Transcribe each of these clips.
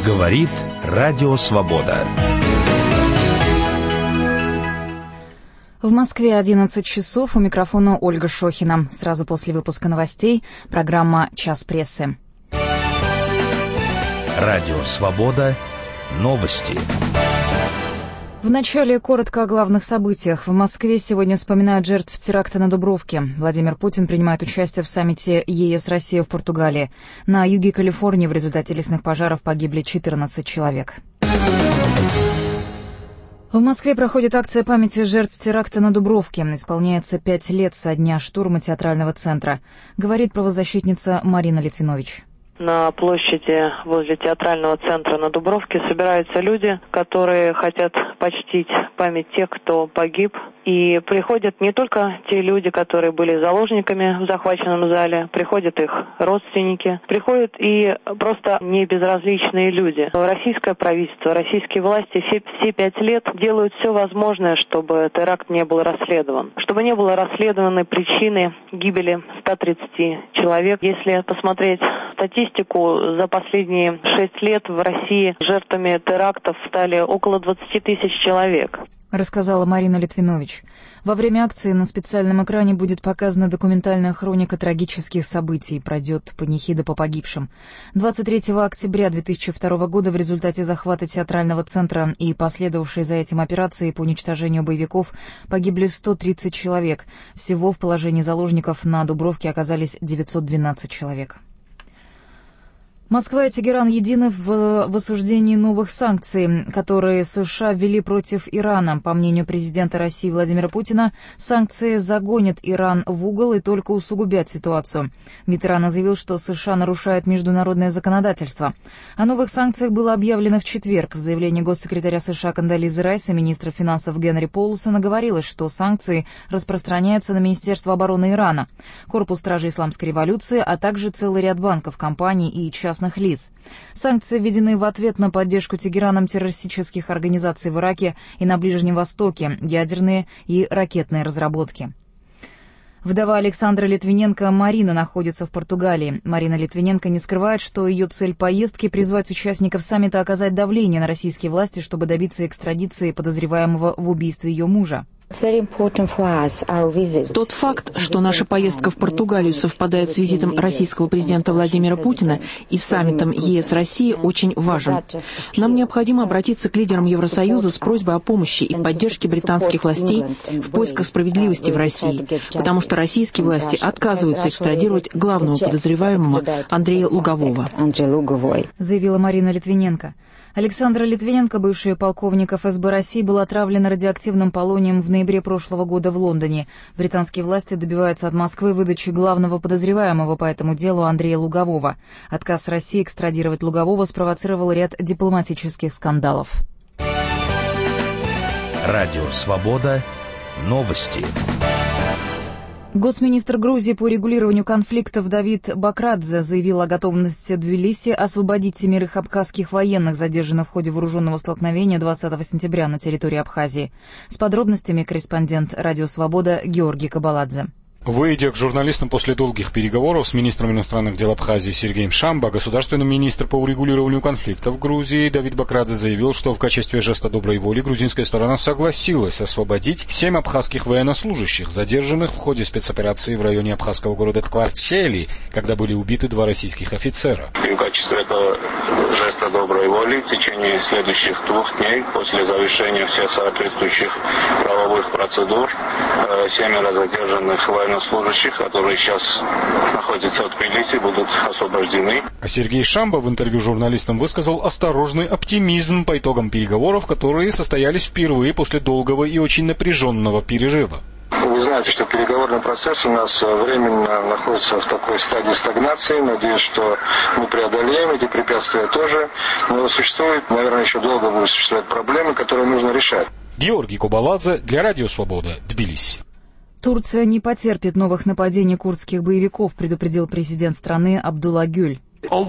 Говорит Радио Свобода. В Москве 11 часов, у микрофона Ольга Шохина. Сразу после выпуска новостей программа «Час прессы». Радио Свобода. Новости. Вначале коротко о главных событиях. В Москве сегодня вспоминают жертв теракта на Дубровке. Владимир Путин принимает участие в саммите ЕС-Россия в Португалии. На юге Калифорнии в результате лесных пожаров погибли 14 человек. В Москве проходит акция памяти жертв теракта на Дубровке. Исполняется 5 лет со дня штурма театрального центра, говорит правозащитница Марина Литвинович. На площади возле театрального центра на Дубровке собираются люди, которые хотят почтить память тех, кто погиб. И приходят не только те люди, которые были заложниками в захваченном зале, приходят их родственники, приходят и просто небезразличные люди. Российское правительство, российские власти все 5 лет делают все возможное, чтобы теракт не был расследован. Чтобы не было расследованы причины гибели 130 человек. Если посмотреть статистику, за последние 6 лет в России жертвами терактов стали около 20 тысяч человек. Рассказала Марина Литвинович. Во время акции на специальном экране будет показана документальная хроника трагических событий, пройдет панихида по погибшим. 23 октября 2002 года в результате захвата театрального центра и последовавшей за этим операции по уничтожению боевиков погибли 130 человек. Всего в положении заложников на Дубровке оказались 912 человек. Москва и Тегеран едины в осуждении новых санкций, которые США ввели против Ирана. По мнению президента России Владимира Путина, санкции загонят Иран в угол и только усугубят ситуацию. МИД Ирана заявил, что США нарушают международное законодательство. О новых санкциях было объявлено в четверг. В заявлении госсекретаря США Кондолизы Райс и министра финансов Генри Полсона говорилось, что санкции распространяются на Министерство обороны Ирана, Корпус стражей исламской революции, а также целый ряд банков, компаний и частных лиц. Санкции введены в ответ на поддержку Тегераном террористических организаций в Ираке и на Ближнем Востоке, ядерные и ракетные разработки. Вдова Александра Литвиненко Марина находится в Португалии. Марина Литвиненко не скрывает, что ее цель поездки — призвать участников саммита оказать давление на российские власти, чтобы добиться экстрадиции подозреваемого в убийстве ее мужа. Тот факт, что наша поездка в Португалию совпадает с визитом российского президента Владимира Путина и саммитом ЕС-Россия, очень важен. Нам необходимо обратиться к лидерам Евросоюза с просьбой о помощи и поддержке британских властей в поисках справедливости в России, потому что российские власти отказываются экстрадировать главного подозреваемого Андрея Лугового, заявила Марина Литвиненко. Александра Литвиненко, бывший полковник ФСБ России, был отравлен радиоактивным полонием в ноябре прошлого года в Лондоне. Британские власти добиваются от Москвы выдачи главного подозреваемого по этому делу Андрея Лугового. Отказ России экстрадировать Лугового спровоцировал ряд дипломатических скандалов. Радио Свобода. Новости. Госминистр Грузии по регулированию конфликтов Давид Бакрадзе заявил о готовности Тбилиси освободить 7 абхазских военных, задержанных в ходе вооруженного столкновения 20 сентября на территории Абхазии. С подробностями корреспондент «Радио Свобода» Георгий Кабаладзе. Выйдя к журналистам после долгих переговоров с министром иностранных дел Абхазии Сергеем Шамбо, государственный министр по урегулированию конфликтов в Грузии Давид Бакрадзе заявил, что в качестве жеста доброй воли грузинская сторона согласилась освободить 7 абхазских военнослужащих, задержанных в ходе спецоперации в районе абхазского города Ткварчели, когда были убиты 2 российских офицера. И в качестве этого жеста доброй воли в течение следующих 2 дней после завершения всех соответствующих правовых процедур 7 задержанных военнослужащих, которые сейчас находятся в Тбилиси, будут освобождены. А Сергей Шамбо в интервью журналистам высказал осторожный оптимизм по итогам переговоров, которые состоялись впервые после долгого и очень напряженного перерыва. Вы знаете, что переговорный процесс у нас временно находится в такой стадии стагнации. Надеюсь, что мы преодолеем эти препятствия тоже. Но существует, наверное, еще долго будут существовать проблемы, которые нужно решать. Георгий Кабаладзе для Радио Свобода, Тбилиси. Турция не потерпит новых нападений курдских боевиков, предупредил президент страны Абдулла Гюль.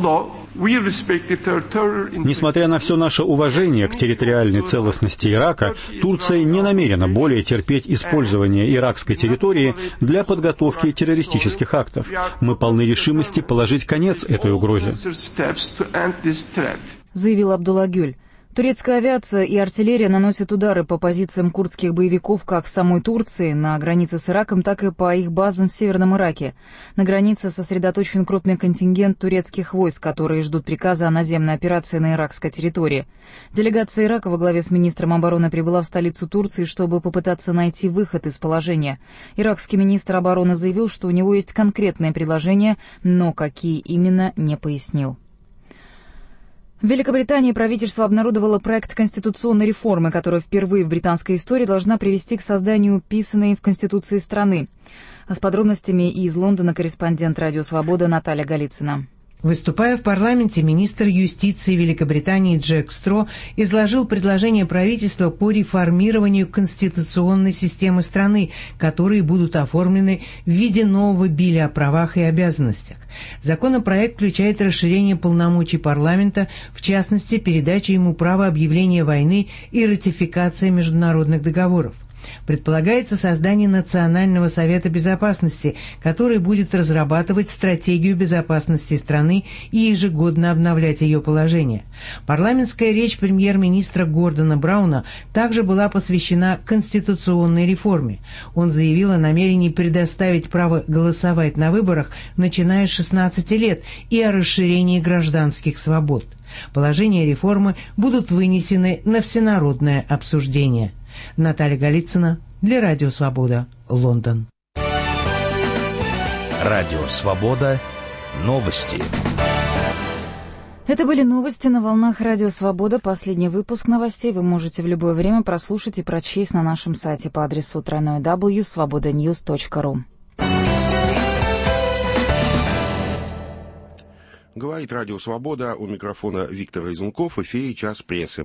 Несмотря на все наше уважение к территориальной целостности Ирака, Турция не намерена более терпеть использование иракской территории для подготовки террористических актов. Мы полны решимости положить конец этой угрозе. заявил Абдулла Гюль. Турецкая авиация и артиллерия наносят удары по позициям курдских боевиков как в самой Турции, на границе с Ираком, так и по их базам в Северном Ираке. На границе сосредоточен крупный контингент турецких войск, которые ждут приказа о наземной операции на иракской территории. Делегация Ирака во главе с министром обороны прибыла в столицу Турции, чтобы попытаться найти выход из положения. Иракский министр обороны заявил, что у него есть конкретные предложения, но какие именно, не пояснил. В Великобритании правительство обнародовало проект конституционной реформы, которая впервые в британской истории должна привести к созданию вписанной в Конституции страны. С подробностями из Лондона корреспондент «Радио Свобода» Наталья Голицына. Выступая в парламенте, министр юстиции Великобритании Джек Стро изложил предложение правительства по реформированию конституционной системы страны, которые будут оформлены в виде нового билля о правах и обязанностях. Законопроект включает расширение полномочий парламента, в частности, передачу ему права объявления войны и ратификация международных договоров. Предполагается создание Национального совета безопасности, который будет разрабатывать стратегию безопасности страны и ежегодно обновлять ее положение. Парламентская речь премьер-министра Гордона Брауна также была посвящена конституционной реформе. Он заявил о намерении предоставить право голосовать на выборах, начиная с 16 лет, и о расширении гражданских свобод. Положения реформы будут вынесены на всенародное обсуждение. Наталья Голицына для Радио Свобода, Лондон. Радио Свобода. Новости. Это были новости на волнах Радио Свобода. Последний выпуск новостей вы можете в любое время прослушать и прочесть на нашем сайте по адресу www.svobodanews.ru. Говорит Радио Свобода, у микрофона Виктор Изунков, в эфире «Час прессы».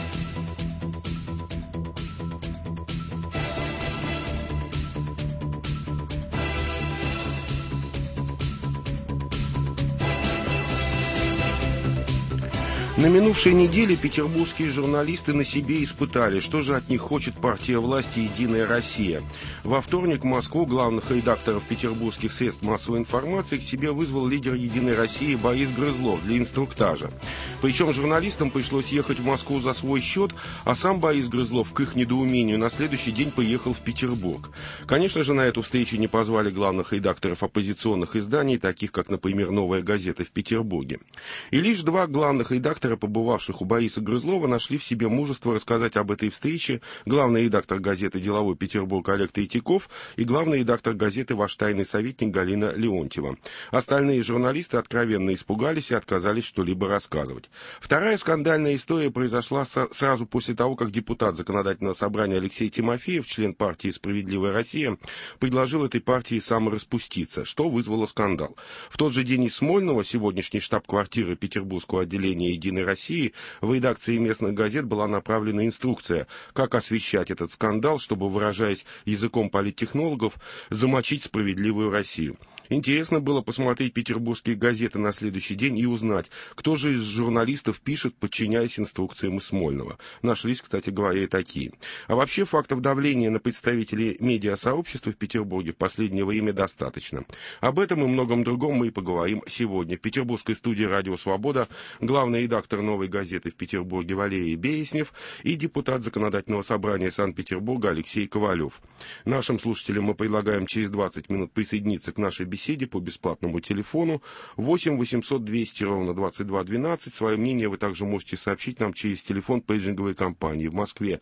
На минувшей неделе петербургские журналисты на себе испытали, что же от них хочет партия власти «Единая Россия». Во вторник в Москву главных редакторов петербургских средств массовой информации к себе вызвал лидер «Единой России» Борис Грызлов для инструктажа. Причем журналистам пришлось ехать в Москву за свой счет, а сам Борис Грызлов, к их недоумению, на следующий день поехал в Петербург. Конечно же, на эту встречу не позвали главных редакторов оппозиционных изданий, таких как, например, «Новая газета» в Петербурге. И лишь два главных редактора, побывавших у Бориса Грызлова, нашли в себе мужество рассказать об этой встрече: главный редактор газеты «Деловой Петербург» Олег Третьяков и главный редактор газеты «Ваш тайный советник» Галина Леонтьева. Остальные журналисты откровенно испугались и отказались что-либо рассказывать. Вторая скандальная история произошла сразу после того, как депутат Законодательного собрания Алексей Тимофеев, член партии «Справедливая Россия», предложил этой партии самораспуститься, что вызвало скандал. В тот же день из Смольного, сегодняшней штаб-квартиры Петербургского отделения «Единой России», в редакции местных газет была направлена инструкция, как освещать этот скандал, чтобы, выражаясь языком политтехнологов, замочить «Справедливую Россию». Интересно было посмотреть петербургские газеты на следующий день и узнать, кто же из журналистов пишет, подчиняясь инструкциям из Смольного. Нашлись, кстати говоря, и такие. А вообще фактов давления на представителей медиасообщества в Петербурге в последнее время достаточно. Об этом и многом другом мы и поговорим сегодня. В петербургской студии «Радио Свобода» главный редактор «Новой газеты» в Петербурге Валерий Береснев и депутат Законодательного собрания Санкт-Петербурга Алексей Ковалев. Нашим слушателям мы предлагаем через 20 минут присоединиться к нашей беседе по бесплатному телефону 8 800 200 ровно 22 12. Свое мнение вы также можете сообщить нам через телефон пейджинговой компании в Москве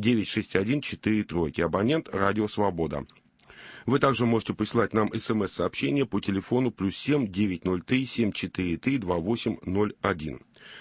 961-43, абонент «Радио Свобода». Вы также можете прислать нам СМС-сообщение по телефону +7 903 743 2801.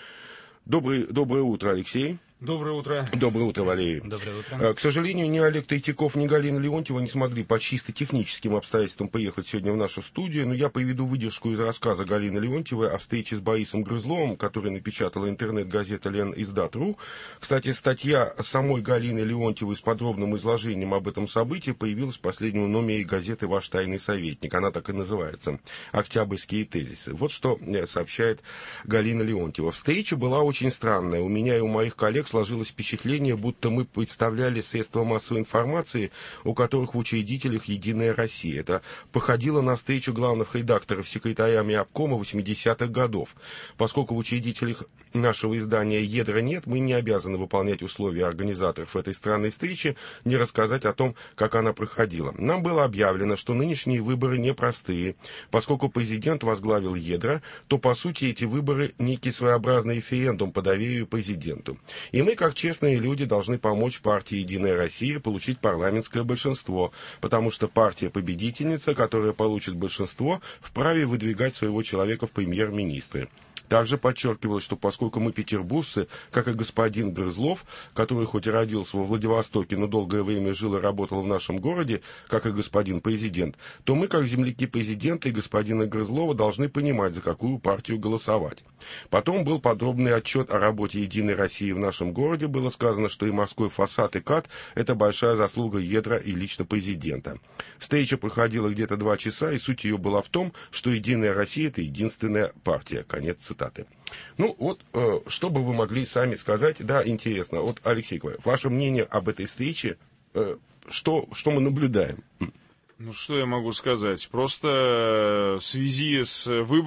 Доброе утро, Алексей. Доброе утро. Доброе утро, Валерий. Доброе утро. К сожалению, ни Олег Третьяков, ни Галина Леонтьева не смогли по чисто техническим обстоятельствам поехать сегодня в нашу студию, но я приведу выдержку из рассказа Галины Леонтьевой о встрече с Борисом Грызловым, который напечатала интернет-газета Лениздат.ру. Кстати, статья самой Галины Леонтьевой с подробным изложением об этом событии появилась в последнем номере газеты «Ваш тайный советник». Она так и называется «Октябрьские тезисы». Вот что сообщает Галина Леонтьева. Встреча была очень странная. У меня и у моих коллег сложилось впечатление, будто мы представляли средства массовой информации, у которых в учредителях «Единая Россия». Это походило на встречу главных редакторов с секретарями обкома 80-х годов. Поскольку в учредителях нашего издания «Ядра» нет, мы не обязаны выполнять условия организаторов этой странной встречи, не рассказать о том, как она проходила. Нам было объявлено, что нынешние выборы непростые. Поскольку президент возглавил «Ядра», то, по сути, эти выборы некий своеобразный референдум по доверию президенту. И мы, как честные люди, должны помочь партии «Единая Россия» получить парламентское большинство, потому что партия-победительница, которая получит большинство, вправе выдвигать своего человека в премьер-министры. Также подчеркивалось, что поскольку мы петербуржцы, как и господин Грызлов, который хоть и родился во Владивостоке, но долгое время жил и работал в нашем городе, как и господин президент, то мы, как земляки президента и господина Грызлова, должны понимать, за какую партию голосовать. Потом был подробный отчет о работе «Единой России» в нашем городе. Было сказано, что и морской фасад, и КАТ – это большая заслуга Ядра и лично президента. Встреча проходила где-то 2 часа, и суть ее была в том, что «Единая Россия» – это единственная партия. Конец цитаты. Ну вот, что бы вы могли сами сказать, да, интересно. Вот, Алексей Николаевич, ваше мнение об этой встрече, что мы наблюдаем? Ну, что я могу сказать? Просто в связи с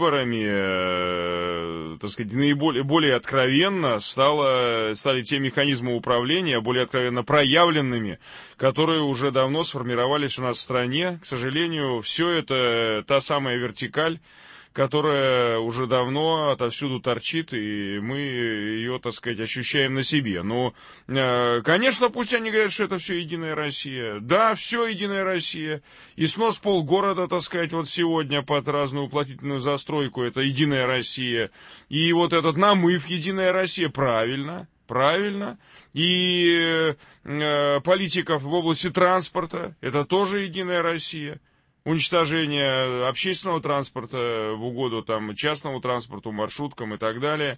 выборами, так сказать, более откровенно стали те механизмы управления, более откровенно проявленными, которые уже давно сформировались у нас в стране. К сожалению, все это та самая вертикаль, которая уже давно отовсюду торчит, и мы ее, так сказать, ощущаем на себе. Ну, конечно, пусть они говорят, что это все «Единая Россия». Да, все «Единая Россия». И снос полгорода, так сказать, вот сегодня под разную уплотнительную застройку, это «Единая Россия». И вот этот намыв «Единая Россия». Правильно, правильно. И политиков в области транспорта, это тоже «Единая Россия». Уничтожение общественного транспорта в угоду там частному транспорту, маршруткам и так далее.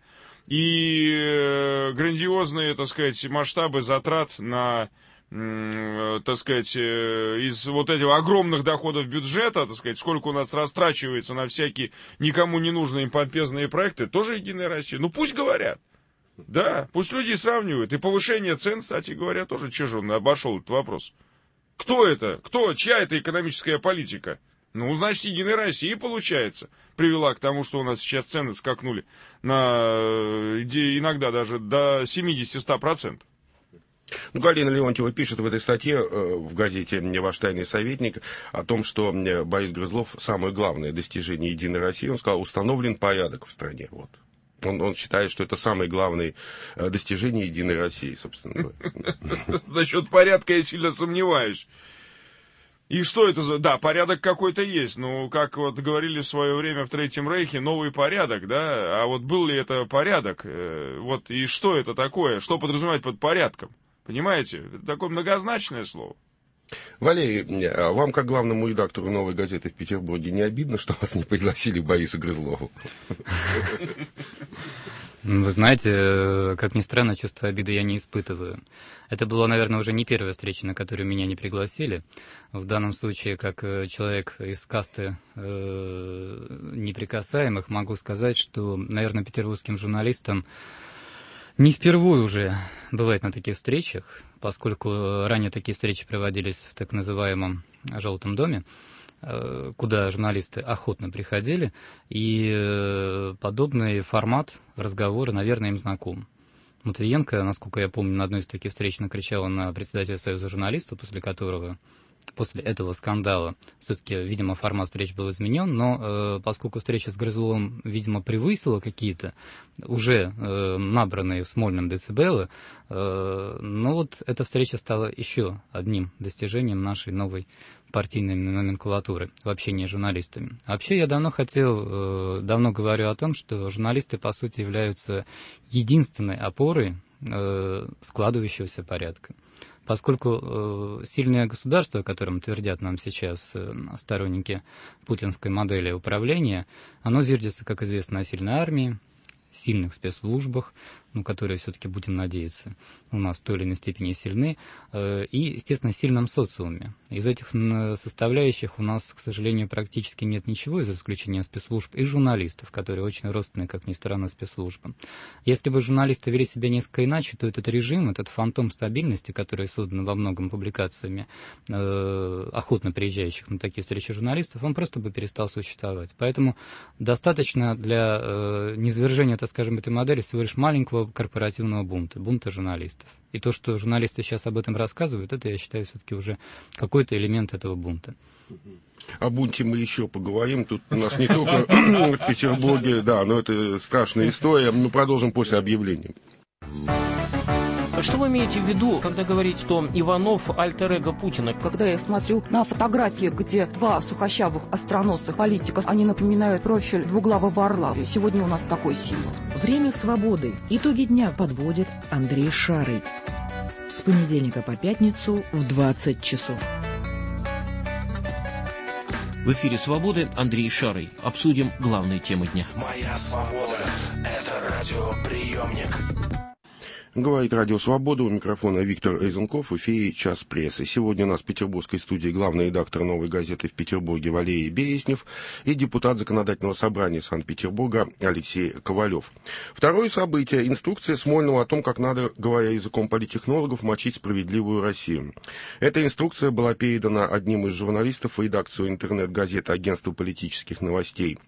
И грандиозные, так сказать, масштабы затрат на, так сказать, из вот этих огромных доходов бюджета, так сказать, сколько у нас растрачивается на всякие никому не нужные помпезные проекты, тоже «Единая Россия». Ну пусть говорят. Да, пусть люди сравнивают. И повышение цен, кстати говоря, тоже, че же он обошел этот вопрос. Кто это? Чья это экономическая политика? Ну, значит, «Единая Россия», получается, привела к тому, что у нас сейчас цены скакнули иногда даже до 70-100%. Ну, Галина Леонтьева пишет в этой статье в газете «Ваш тайный советник» о том, что Борис Грызлов самое главное достижение «Единой России». Он сказал, установлен порядок в стране. Вот. Он считает, что это самое главное достижение «Единой России», собственно говоря. Насчет порядка я сильно сомневаюсь. И что это за... Да, порядок какой-то есть. Ну, как вот говорили в свое время в Третьем Рейхе, новый порядок, да? А вот был ли это порядок? Вот и что это такое? Что подразумевать под порядком? Понимаете? Это такое многозначное слово. Валерий, вам, как главному редактору «Новой газеты» в Петербурге, не обидно, что вас не пригласили Борису Грызлову? Вы знаете, как ни странно, чувство обиды я не испытываю. Это была, наверное, уже не первая встреча, на которую меня не пригласили. В данном случае, как человек из касты неприкасаемых, могу сказать, что, наверное, петербургским журналистам не впервые уже бывает на таких встречах, поскольку ранее такие встречи проводились в так называемом «Желтом доме», куда журналисты охотно приходили, и подобный формат разговора, наверное, им знаком. Матвиенко, насколько я помню, на одной из таких встреч накричала на председателя Союза журналистов, после этого скандала все-таки, видимо, формат встреч был изменен, но поскольку встреча с Грызловым, видимо, превысила какие-то уже набранные в Смольном децибелы, ну вот эта встреча стала еще одним достижением нашей новой партийной номенклатуры в общении с журналистами. Вообще я давно говорю о том, что журналисты, по сути, являются единственной опорой складывающегося порядка. Поскольку сильное государство, о котором твердят нам сейчас сторонники путинской модели управления, оно зиждется, как известно, на сильной армии, сильных спецслужбах, которые все-таки, будем надеяться, у нас в той или иной степени сильны, и, естественно, сильном социуме. Из этих составляющих у нас, к сожалению, практически нет ничего, за исключением спецслужб и журналистов, которые очень родственны, как ни странно, спецслужбам. Если бы журналисты вели себя несколько иначе, то этот режим, этот фантом стабильности, который создан во многом публикациями охотно приезжающих на такие встречи журналистов, он просто бы перестал существовать. Поэтому достаточно для низвержения, так скажем, этой модели всего лишь маленького корпоративного бунта журналистов. И то, что журналисты сейчас об этом рассказывают, это, я считаю, все-таки уже какой-то элемент этого бунта. О бунте мы еще поговорим. Тут у нас не только в Петербурге, да, но это страшная история. Мы продолжим после объявления. Что вы имеете в виду, когда говорите, что Иванов альтер-эго Путина? Когда я смотрю на фотографии, где два сухощавых остроносых политика, они напоминают профиль двуглавого орла. Сегодня у нас такой символ. Время свободы. Итоги дня подводит Андрей Шарый. С понедельника по пятницу в 20 часов. В эфире «Свободы» Андрей Шарый. Обсудим главные темы дня. Моя свобода – это радиоприемник. Говорит Радио Свобода, у микрофона Виктор Эйзенков, в эфире «Час прессы». Сегодня у нас в петербургской студии главный редактор «Новой газеты» в Петербурге Валерий Береснев и депутат Законодательного собрания Санкт-Петербурга Алексей Ковалев. Второе событие – инструкция Смольного о том, как надо, говоря языком политтехнологов, мочить справедливую Россию. Эта инструкция была передана одним из журналистов в редакцию интернет-газеты Агентства политических новостей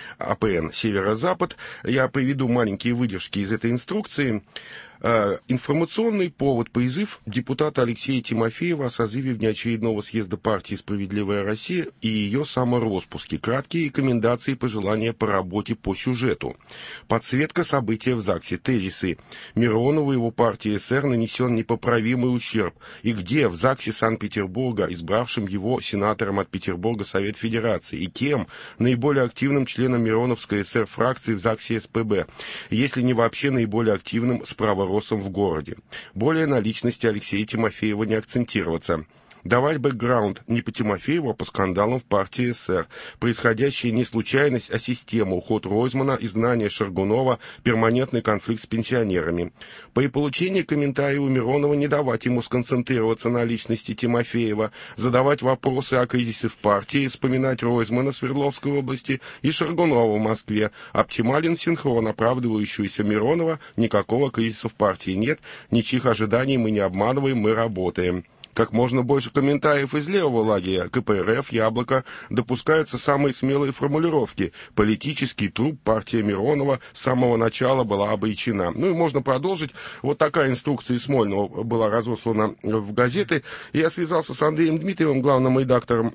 АПН «Северо-Запад». Я приведу маленькие выдержки из этой инструкции. Информационный повод, призыв депутата Алексея Тимофеева о созыве внеочередного съезда партии «Справедливая Россия» и ее самороспуске. Краткие рекомендации и пожелания по работе по сюжету. Подсветка события в ЗАГСе. Тезисы. Миронову и его партии СР нанесен непоправимый ущерб. И где? В ЗАГСе Санкт-Петербурга, избравшим его сенатором от Петербурга Совет Федерации. И кем? Наиболее активным членом Мироновской СР фракции в ЗАГСе СПБ. Если не вообще наиболее активным справа в городе. Более на личности Алексея Тимофеева не акцентироваться. Давать бэкграунд не по Тимофееву, а по скандалам в партии СССР. Происходящая не случайность, а система. Уход Ройзмана, изгнание Шаргунова, перманентный конфликт с пенсионерами. При получении комментариев у Миронова не давать ему сконцентрироваться на личности Тимофеева, задавать вопросы о кризисе в партии, вспоминать Ройзмана в Свердловской области и Шаргунова в Москве. Оптимален синхрон, оправдывающийся Миронова, никакого кризиса в партии нет, ничьих ожиданий мы не обманываем, мы работаем. Как можно больше комментариев из левого лагеря, КПРФ, Яблоко, допускаются самые смелые формулировки. Политический труп партия Миронова с самого начала была обречена. Ну и можно продолжить. Вот такая инструкция из Смольного была разослана в газеты. Я связался с Андреем Дмитриевым, главным редактором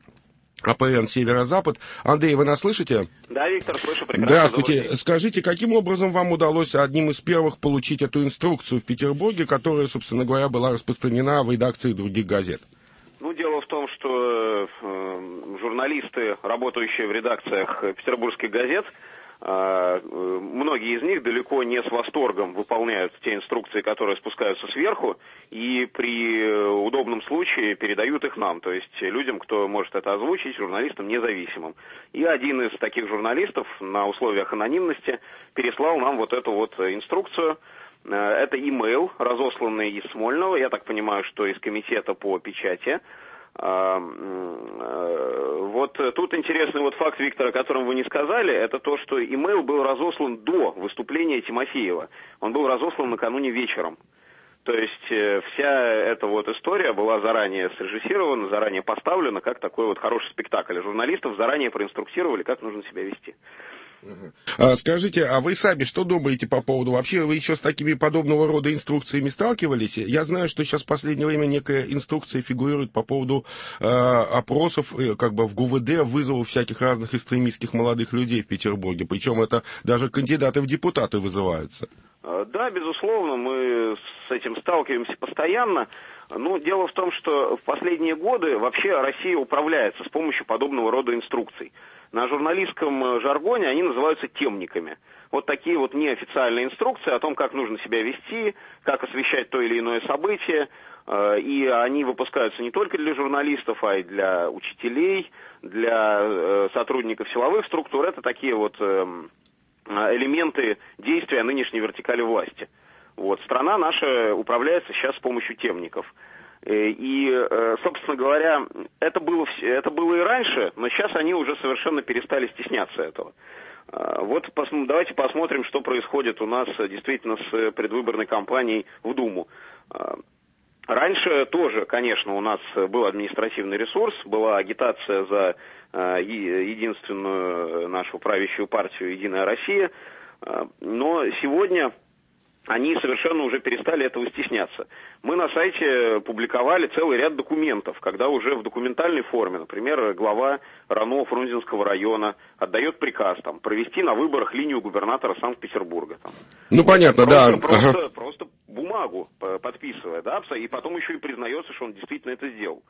АПН «Северо-Запад». Андрей, вы нас слышите? Да, Виктор, слышу прекрасно. Здравствуйте. Скажите, каким образом вам удалось одним из первых получить эту инструкцию в Петербурге, которая, собственно говоря, была распространена в редакциях других газет? Ну, дело в том, что журналисты, работающие в редакциях петербургских газет, многие из них далеко не с восторгом выполняют те инструкции, которые спускаются сверху, и при удобном случае передают их нам, то есть людям, кто может это озвучить, журналистам независимым. И один из таких журналистов на условиях анонимности переслал нам вот эту вот инструкцию. Это имейл, разосланный из Смольного, я так понимаю, что из комитета по печати. Вот тут интересный вот факт, Виктор, о котором вы не сказали, это то, что имейл был разослан до выступления Тимофеева. Он был разослан накануне вечером. То есть вся эта вот история была заранее срежиссирована, заранее поставлена, как такой вот хороший спектакль. Журналистов заранее проинструктировали, как нужно себя вести. Скажите, а вы сами что думаете по поводу? Вообще вы еще с такими подобного рода инструкциями сталкивались? Я знаю, что сейчас в последнее время некая инструкция фигурирует по поводу опросов как бы в ГУВД, вызовов всяких разных экстремистских молодых людей в Петербурге. Причем это даже кандидаты в депутаты вызываются. Да, безусловно, мы с этим сталкиваемся постоянно. Но дело в том, что в последние годы вообще Россия управляется с помощью подобного рода инструкций. На журналистском жаргоне они называются темниками. Вот такие вот неофициальные инструкции о том, как нужно себя вести, как освещать то или иное событие. И они выпускаются не только для журналистов, а и для учителей, для сотрудников силовых структур. Это такие вот элементы действия нынешней вертикали власти. Вот, страна наша управляется сейчас с помощью темников. И, собственно говоря, это было и раньше, но сейчас они уже совершенно перестали стесняться этого. Вот давайте посмотрим, что происходит у нас действительно с предвыборной кампанией в Думу. Раньше тоже, конечно, у нас был административный ресурс, была агитация за единственную нашу правящую партию «Единая Россия», но сегодня они совершенно уже перестали этого стесняться. Мы на сайте публиковали целый ряд документов, когда уже в документальной форме, например, глава РАНО Фрунзенского района отдает приказ провести на выборах линию губернатора Санкт-Петербурга. Ну, понятно, Просто бумагу подписывая, да, и потом еще и признается, что он действительно это сделал.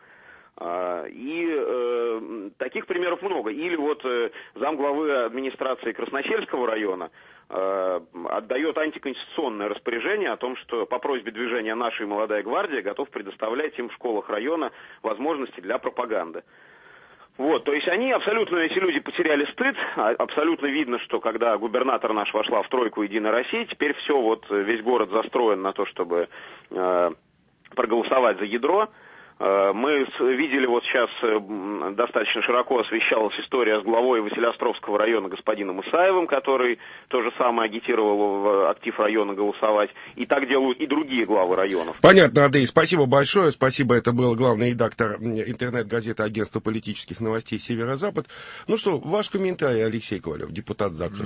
И таких примеров много. Или вот замглавы администрации Красносельского района отдает антиконституционное распоряжение о том, что по просьбе движения «Наша и молодая гвардия» готов предоставлять им в школах района возможности для пропаганды. Вот, то есть эти люди потеряли стыд, абсолютно видно, что когда губернатор наш вошла в тройку «Единой России», теперь весь город застроен на то, чтобы проголосовать за ядро. Мы видели, вот сейчас достаточно широко освещалась история с главой Василеостровского района господином Исаевым, который то же самое агитировал в актив района голосовать. И так делают и другие главы районов. Понятно, Андрей, спасибо большое. Спасибо, это был главный редактор интернет-газеты агентства политических новостей «Северо-Запад». Ну что, ваш комментарий, Алексей Ковалев, депутат ЗАГСа.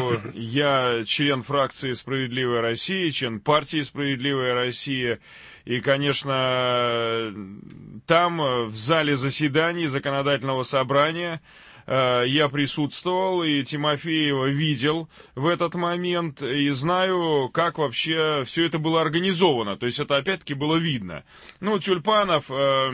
Я член фракции «Справедливая Россия», член партии «Справедливая Россия». И, конечно, там, в зале заседаний законодательного собрания, я присутствовал, и Тимофеева видел в этот момент, и знаю, как вообще все это было организовано. То есть это опять-таки было видно. Тюльпанов,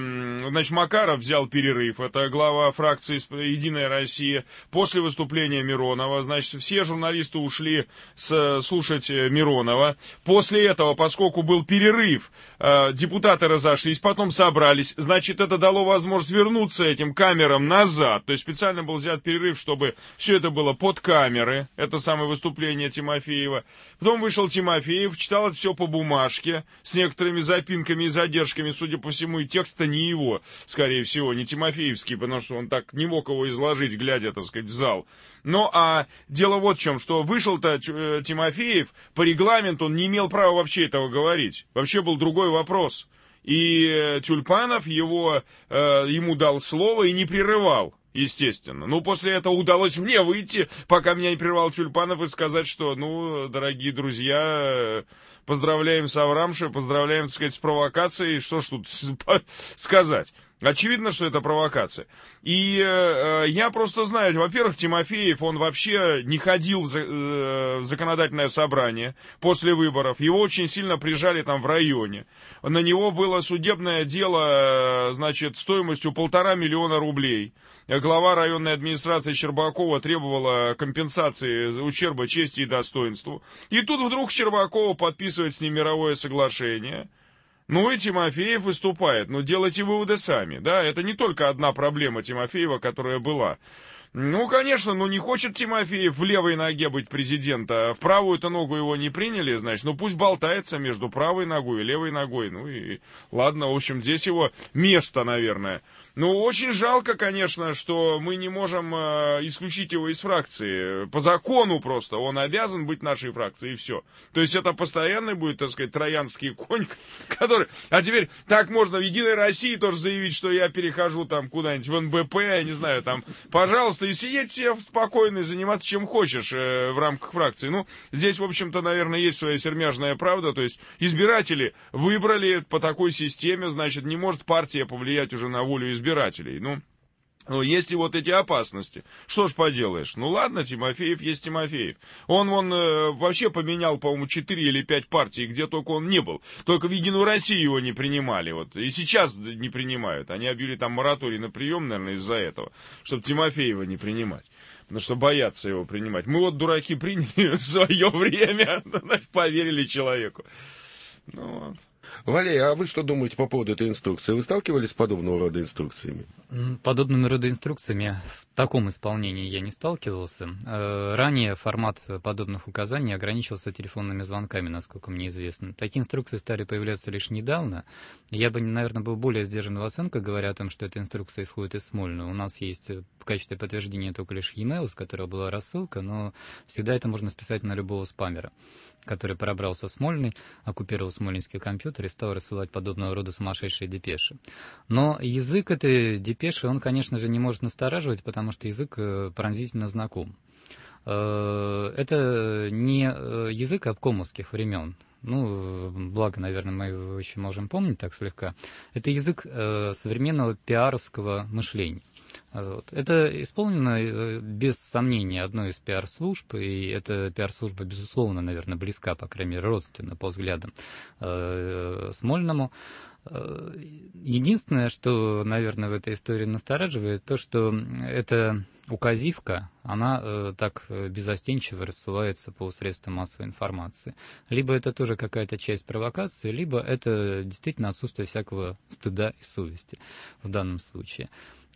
Макаров взял перерыв, это глава фракции «Единая Россия», после выступления Миронова. Значит, все журналисты ушли слушать Миронова. После этого, поскольку был перерыв, депутаты разошлись, потом собрались. Значит, это дало возможность вернуться этим камерам назад. То есть специально был взят перерыв, чтобы все это было под камеры. Это самое выступление Тимофеева. Потом вышел Тимофеев, читал это все по бумажке, с некоторыми запинками и задержками, судя по всему, и текст-то не его, скорее всего, не тимофеевский, потому что он так не мог его изложить, глядя, так сказать, в зал. А дело вот в чем, что вышел-то Тимофеев, по регламенту он не имел права вообще этого говорить. Вообще был другой вопрос. И Тюльпанов ему дал слово и не прерывал. Естественно. После этого удалось мне выйти, пока меня не прервал Тюльпанов, и сказать, что, дорогие друзья, поздравляем с Аврамшей, поздравляем, так сказать, с провокацией. Что ж тут сказать? Очевидно, что это провокация. И я просто знаю, во-первых, Тимофеев, он вообще не ходил в законодательное собрание после выборов. Его очень сильно прижали там в районе. На него было судебное дело, стоимостью 1,5 миллиона рублей. Глава районной администрации Щербакова требовала компенсации за ущерба чести и достоинству. И тут вдруг Щербакова подписывает с ним мировое соглашение. И Тимофеев выступает. Делайте выводы сами, да? Это не только одна проблема Тимофеева, которая была. Конечно, не хочет Тимофеев в левой ноге быть президента, а в правую-то ногу его не приняли, пусть болтается между правой ногой и левой ногой. И ладно, в общем, здесь его место, наверное. Очень жалко, конечно, что мы не можем исключить его из фракции. По закону просто он обязан быть нашей фракцией, и все. То есть это постоянный будет, так сказать, троянский конь, который... А теперь так можно в «Единой России» тоже заявить, что я перехожу там куда-нибудь в НБП, я не знаю, там, пожалуйста, и сидеть себе спокойно и заниматься чем хочешь в рамках фракции. Здесь, в общем-то, наверное, есть своя сермяжная правда, то есть избиратели выбрали по такой системе, значит, не может партия повлиять уже на волю избирателей. Есть и вот эти опасности. Что ж поделаешь? Ладно, Тимофеев есть Тимофеев. Он вообще поменял, по-моему, 4 или 5 партий, где только он не был. Только в «Единую Россию» его не принимали. И сейчас не принимают. Они объявили там мораторий на прием, наверное, из-за этого. Чтобы Тимофеева не принимать. Потому что боятся его принимать. Мы дураки, приняли в свое время. Поверили человеку. Валерий, а вы что думаете по поводу этой инструкции? Вы сталкивались с подобного рода инструкциями? Подобными рода инструкциями в таком исполнении я не сталкивался. Ранее формат подобных указаний ограничивался телефонными звонками, насколько мне известно. Такие инструкции стали появляться лишь недавно. Я бы, наверное, был более сдержан в оценках, говоря о том, что эта инструкция исходит из Смольного. У нас есть в качестве подтверждения только лишь e-mail, с которого была рассылка, но всегда это можно списать на любого спамера, который пробрался в Смольный, оккупировал смольнинский компьютер и стал рассылать подобного рода сумасшедшие депеши. Но язык этой депеши, он, конечно же, не может настораживать, потому что язык пронзительно знаком. Это не язык обкомовских времен. Благо, наверное, мы его еще можем помнить так слегка. Это язык современного пиаровского мышления. Это исполнено, без сомнения, одной из пиар-служб, и эта пиар-служба, безусловно, наверное, близка, по крайней мере, родственна по взглядам Смольному. Единственное, что, наверное, в этой истории настораживает, то, что эта указивка, она так безостенчиво рассылается по средствам массовой информации. Либо это тоже какая-то часть провокации, либо это действительно отсутствие всякого стыда и совести в данном случае.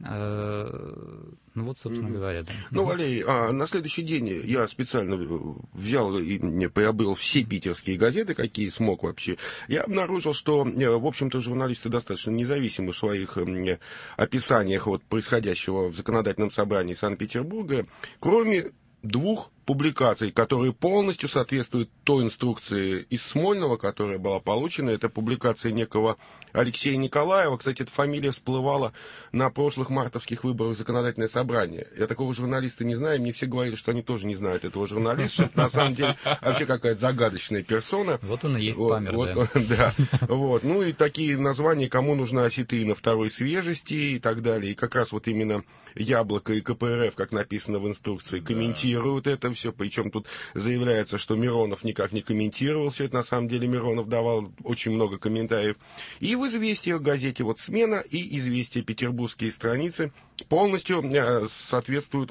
Собственно говоря, да. Валерий, на следующий день я специально взял и приобрел все питерские газеты, какие смог вообще. Я обнаружил, что, в общем-то, журналисты достаточно независимы в своих описаниях происходящего в законодательном собрании Санкт-Петербурга, кроме двух публикаций, которые полностью соответствуют той инструкции из Смольного, которая была получена. Это публикация некого Алексея Николаева. Кстати, эта фамилия всплывала на прошлых мартовских выборах в законодательное собрание. Я такого журналиста не знаю, мне все говорили, что они тоже не знают этого журналиста, что это на самом деле вообще какая-то загадочная персона. Вот он и есть спамер, да. И такие названия, кому нужна осетрина второй свежести и так далее. И как раз именно Яблоко и КПРФ, как написано в инструкции, комментируют это все. Причем тут заявляется, что Миронов никак не комментировал все это. На самом деле Миронов давал очень много комментариев. И в «Известиях» газете «Смена» и «Известия» петербургские страницы полностью соответствуют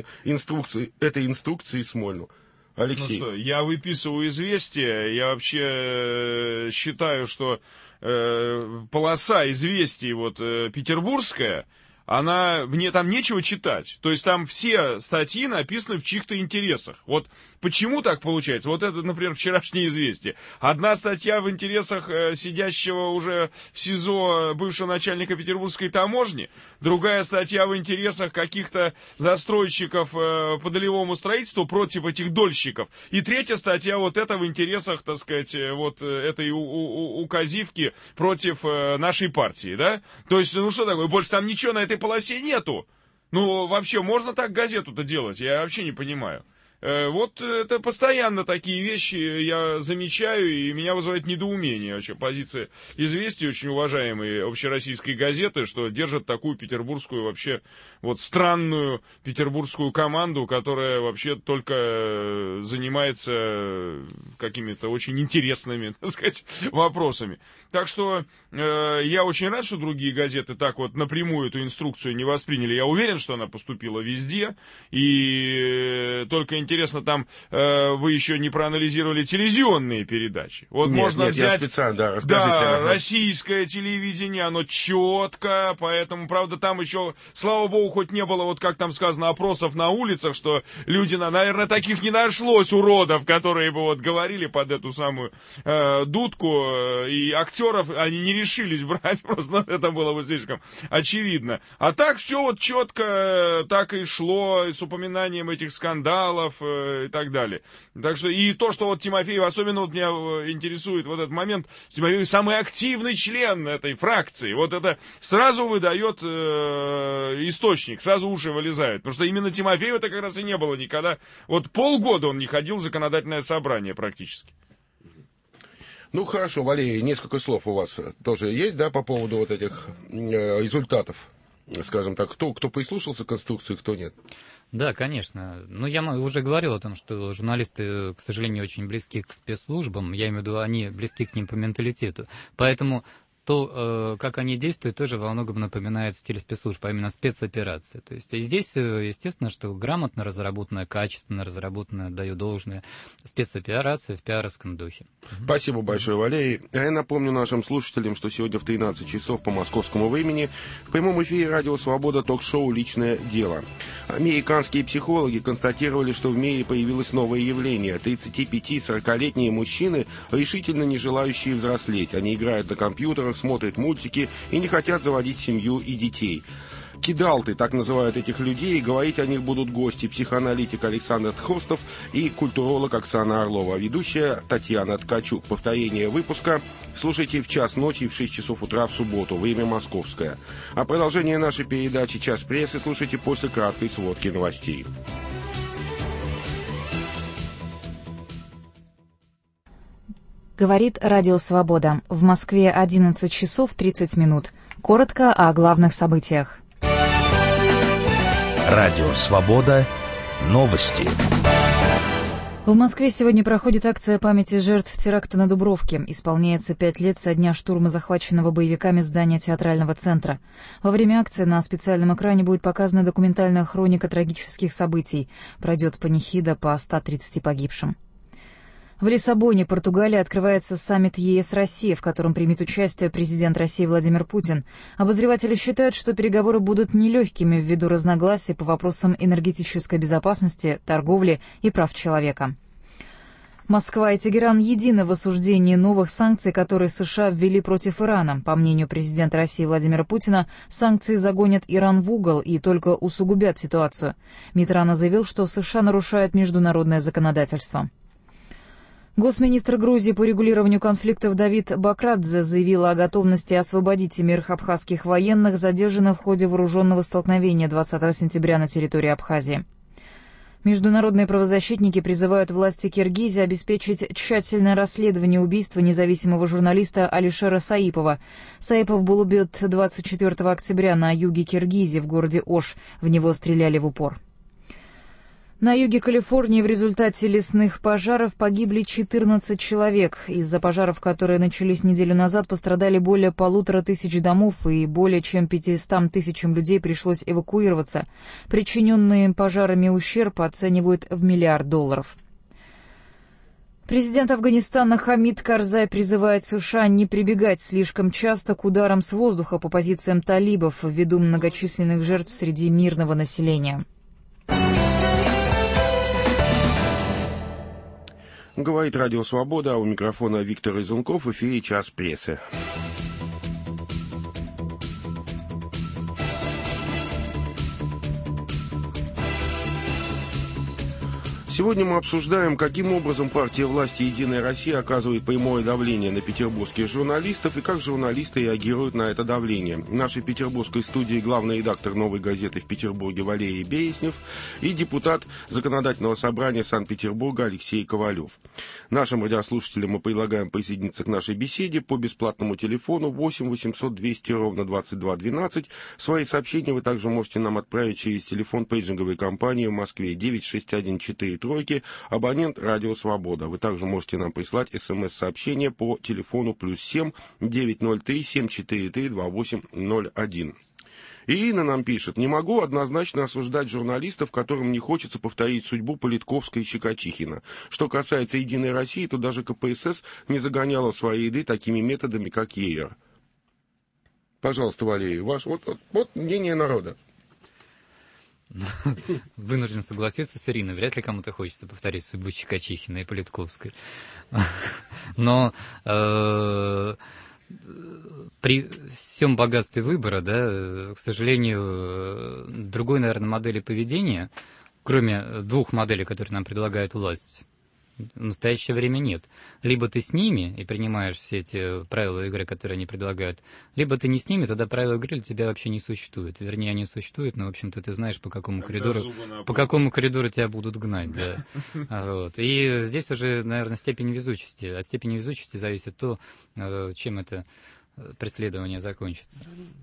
этой инструкции Смольну. Алексей. Я выписываю «Известия». Я вообще считаю, что полоса «Известий» петербургская, мне там нечего читать. То есть там все статьи написаны в чьих-то интересах. Почему так получается? Это, например, вчерашнее «Известие». Одна статья в интересах сидящего уже в СИЗО бывшего начальника петербургской таможни, другая статья в интересах каких-то застройщиков по долевому строительству против этих дольщиков, и третья статья это в интересах, так сказать, этой указивки против нашей партии, да? То есть, что такое? Больше там ничего на этой полосе нету. Вообще, можно так газету-то делать? Я вообще не понимаю. Это постоянно такие вещи я замечаю, и меня вызывает недоумение вообще позиция «Известий», очень уважаемой общероссийской газеты, что держат такую петербургскую вообще странную петербургскую команду, которая вообще только занимается какими-то очень интересными, так сказать, вопросами. Так что я очень рад, что другие газеты так напрямую эту инструкцию не восприняли. Я уверен, что она поступила везде, и только интересно, там вы еще не проанализировали телевизионные передачи. Можно взять, российское телевидение, оно четко, поэтому, правда, там еще, слава богу, хоть не было, как там сказано, опросов на улицах, что люди, наверное, таких не нашлось уродов, которые бы говорили под эту самую дудку, и актеров они не решились брать, просто это было бы слишком очевидно. А так все четко, так и шло, с упоминанием этих скандалов и так далее. Так что и то, что Тимофеев, особенно меня интересует этот момент, Тимофеев самый активный член этой фракции. Это сразу выдает источник, сразу уши вылезают. Потому что именно Тимофеева-то как раз и не было никогда. Полгода он не ходил в законодательное собрание практически. Хорошо, Валерий, несколько слов у вас тоже есть, да, по поводу этих результатов? Скажем так, кто прислушался к конструкции, кто нет? Да, конечно. Я уже говорил о том, что журналисты, к сожалению, очень близки к спецслужбам. Я имею в виду, они близки к ним по менталитету. Поэтому то, как они действуют, тоже во многом напоминает стиль спецслужб, а именно спецоперации. То есть и здесь, естественно, что грамотно разработанная, качественно разработанная, даю должное, спецоперация в пиаровском духе. Спасибо большое, Валерий. Я напомню нашим слушателям, что сегодня в 13 часов по московскому времени в прямом эфире «Радио Свобода» ток-шоу «Личное дело». Американские психологи констатировали, что в мире появилось новое явление. 35-40-летние мужчины, решительно не желающие взрослеть. Они играют на компьютерах, смотрят мультики и не хотят заводить семью и детей. Кидалты, так называют этих людей, говорить о них будут гости, психоаналитик Александр Тхостов и культуролог Оксана Орлова, ведущая Татьяна Ткачук. Повторение выпуска слушайте в час ночи и в 6 часов утра в субботу, время московское. А продолжение нашей передачи «Час прессы» слушайте после краткой сводки новостей. Говорит Радио Свобода. В Москве 11 часов 30 минут. Коротко о главных событиях. Радио Свобода. Новости. В Москве сегодня проходит акция памяти жертв теракта на Дубровке. Исполняется 5 лет со дня штурма захваченного боевиками здания театрального центра. Во время акции на специальном экране будет показана документальная хроника трагических событий. Пройдет панихида по 130 погибшим. В Лиссабоне, Португалия, открывается саммит ЕС-Россия, в котором примет участие президент России Владимир Путин. Обозреватели считают, что переговоры будут нелегкими ввиду разногласий по вопросам энергетической безопасности, торговли и прав человека. Москва и Тегеран едины в осуждении новых санкций, которые США ввели против Ирана. По мнению президента России Владимира Путина, санкции загонят Иран в угол и только усугубят ситуацию. МИД Ирана заявил, что США нарушают международное законодательство. Госминистр Грузии по регулированию конфликтов Давид Бакрадзе заявил о готовности освободить 7 абхазских военных, задержанных в ходе вооруженного столкновения 20 сентября на территории Абхазии. Международные правозащитники призывают власти Киргизии обеспечить тщательное расследование убийства независимого журналиста Алишера Саипова. Саипов был убит 24 октября на юге Киргизии, в городе Ош. В него стреляли в упор. На юге Калифорнии в результате лесных пожаров погибли 14 человек. Из-за пожаров, которые начались неделю назад, пострадали более 1500 домов и более чем 500 тысячам людей пришлось эвакуироваться. Причиненный пожарами ущерб оценивают в $1 миллиард. Президент Афганистана Хамид Карзай призывает США не прибегать слишком часто к ударам с воздуха по позициям талибов ввиду многочисленных жертв среди мирного населения. Говорит Радио Свобода, а у микрофона Виктор Изунков, в эфире «Час прессы». Сегодня мы обсуждаем, каким образом партия власти «Единая Россия» оказывает прямое давление на петербургских журналистов и как журналисты реагируют на это давление. В нашей петербургской студии главный редактор «Новой газеты» в Петербурге Валерий Береснев и депутат Законодательного собрания Санкт-Петербурга Алексей Ковалев. Нашим радиослушателям мы предлагаем присоединиться к нашей беседе по бесплатному телефону 8 800 200 ровно 22 12. Свои сообщения вы также можете нам отправить через телефон пейджинговой компании в Москве 9614 абонент «Радио Свобода». Вы также можете нам прислать СМС-сообщение по телефону +7 903 743 2801. Ирина нам пишет: «Не могу однозначно осуждать журналистов, которым не хочется повторить судьбу Политковской и Щекочихина. Что касается «Единой России», то даже КПСС не загоняла свои ряды такими методами, как ЕР». Пожалуйста, Валерий, вот мнение народа. Вынужден согласиться с Ириной. Вряд ли кому-то хочется повторить судьбу Щекочихина и Политковской. Но при всем богатстве выбора, да, к сожалению, другой, наверное, модели поведения, кроме двух моделей, которые нам предлагает власть, в настоящее время нет. Либо ты с ними и принимаешь все эти правила игры, которые они предлагают, либо ты не с ними, тогда правила игры для тебя вообще не существуют. Вернее, они существуют, но, в общем-то, ты знаешь, по какому коридору тебя будут гнать. Да. Вот. И здесь уже, наверное, степень везучести. От степени везучести зависит то, чем это преследование закончится.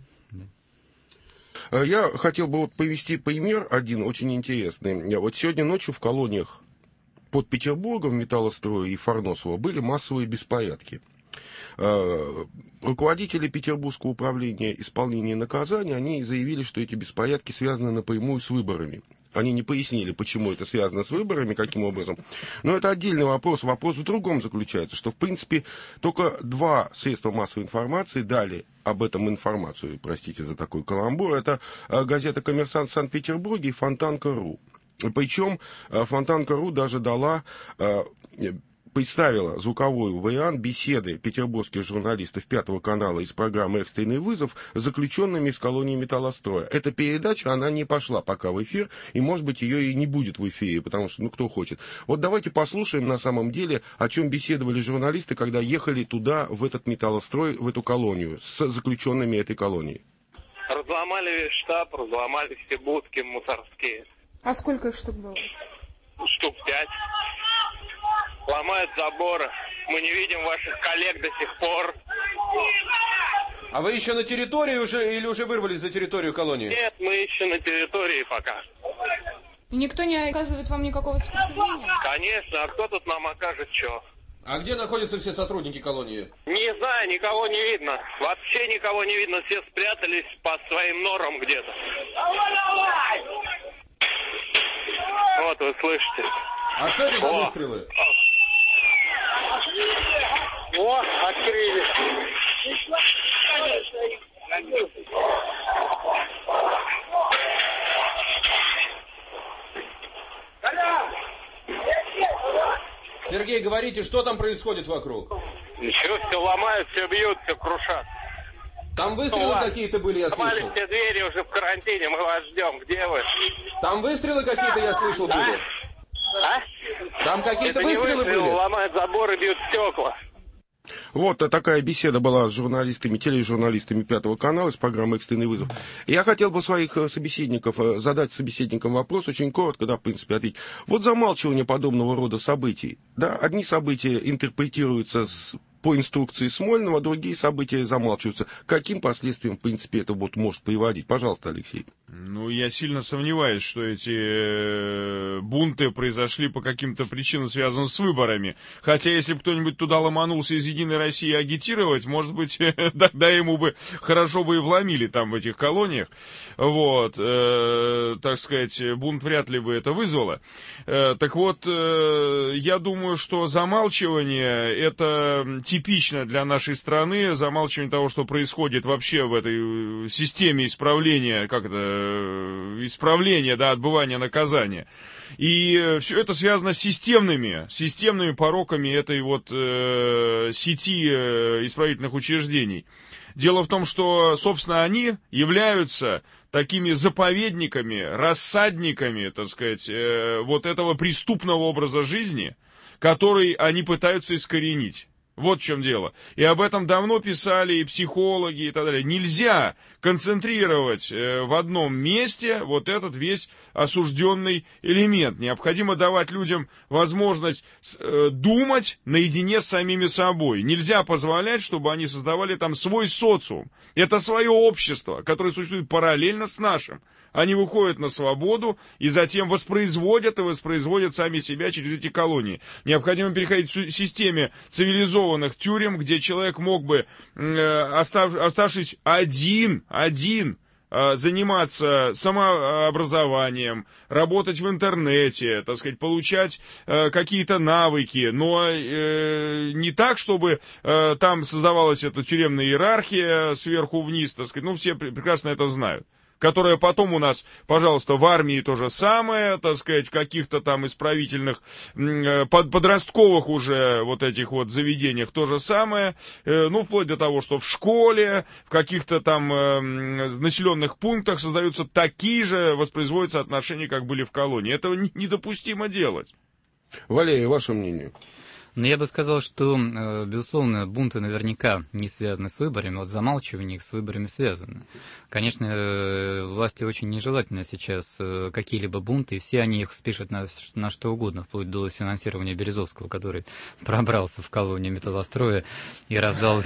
Я хотел бы привести пример один очень интересный. Вот сегодня ночью в колониях под Петербургом, Металлострое и Фарносово были массовые беспорядки. Руководители Петербургского управления исполнения наказаний, они заявили, что эти беспорядки связаны напрямую с выборами. Они не пояснили, почему это связано с выборами, каким образом. Но это отдельный вопрос. Вопрос в другом заключается, что, в принципе, только два средства массовой информации дали об этом информацию, простите за такой каламбур. Это газета «Коммерсант» в Санкт-Петербурге и «Фонтанка.ру». Причем «Фонтанка.ру» даже представила звуковой вариант беседы петербургских журналистов Пятого канала из программы «Экстренный вызов» с заключенными из колонии металлостроя. Эта передача, она не пошла пока в эфир, и, может быть, ее и не будет в эфире, потому что, кто хочет. Вот давайте послушаем на самом деле, о чем беседовали журналисты, когда ехали туда, в этот металлострой, в эту колонию, с заключенными этой колонии. Разломали весь штаб, разломали все будки мусорские. А сколько их штук было? Штук 5. Ломают заборы. Мы не видим ваших коллег до сих пор. А вы еще на территории уже или уже вырвались за территорию колонии? Нет, мы еще на территории пока. И никто не оказывает вам никакого сопротивления? Конечно, а кто тут нам окажет что? А где находятся все сотрудники колонии? Не знаю, никого не видно. Вообще никого не видно. Все спрятались по своим норам где-то. Вот вы слышите. А что это за выстрелы? О, открыли. Сергей, говорите, что там происходит вокруг? Ничего, все ломают, все бьют, все крушат. Там выстрелы какие-то были, я слышал. Все двери уже в карантине, мы вас ждем. Где вы? Там выстрелы какие-то, я слышал, были. А? Там какие-то выстрелы были? Ломают заборы, бьют стекла. Вот такая беседа была с журналистами, тележурналистами Пятого канала из программы «Экстренный вызов». Я хотел бы своих собеседников задать собеседникам вопрос очень коротко, в принципе, ответить. Вот замалчивание подобного рода событий. Да, одни события интерпретируются по инструкции Смольного, другие события замалчиваются. Каким последствиям, в принципе, это может приводить? Пожалуйста, Алексей. Ну, я сильно сомневаюсь, что эти бунты произошли по каким-то причинам, связанным с выборами. Хотя, если бы кто-нибудь туда ломанулся из «Единой России» агитировать, может быть, тогда ему бы хорошо бы и вломили там в этих колониях. Вот, так сказать, бунт вряд ли бы это вызвало. Так вот, я думаю, что замалчивание — это типично для нашей страны, замалчивание того, что происходит вообще в этой системе исправления, исправления, отбывания наказания. И все это связано с системными пороками этой вот сети исправительных учреждений. Дело в том, что, собственно, они являются такими заповедниками, рассадниками, так сказать, вот этого преступного образа жизни, который они пытаются искоренить. Вот в чем дело. И об этом давно писали и психологи и так далее. Нельзя концентрировать в одном месте вот этот весь осужденный элемент. Необходимо давать людям возможность думать наедине с самими собой. Нельзя позволять, чтобы они создавали там свой социум. Это свое общество, которое существует параллельно с нашим. Они выходят на свободу и затем воспроизводят сами себя через эти колонии. Необходимо переходить к системе цивилизованных тюрем, где человек мог бы, оставшись один, заниматься самообразованием, работать в интернете, так сказать, получать какие-то навыки, но не так, чтобы там создавалась эта тюремная иерархия сверху вниз, так сказать, все прекрасно это знают. Которая потом у нас, пожалуйста, в армии то же самое, так сказать, в каких-то там исправительных, подростковых уже вот этих вот заведениях то же самое, вплоть до того, что в школе, в каких-то там населенных пунктах создаются такие же, воспроизводятся отношения, как были в колонии. Этого недопустимо делать. Валерий, ваше мнение? Я бы сказал, что, безусловно, бунты наверняка не связаны с выборами, вот замалчивание их с выборами связано. Конечно, власти очень нежелательно сейчас какие-либо бунты, и все они их спишут на что угодно, вплоть до финансирования Березовского, который пробрался в колонию металлостроя и раздал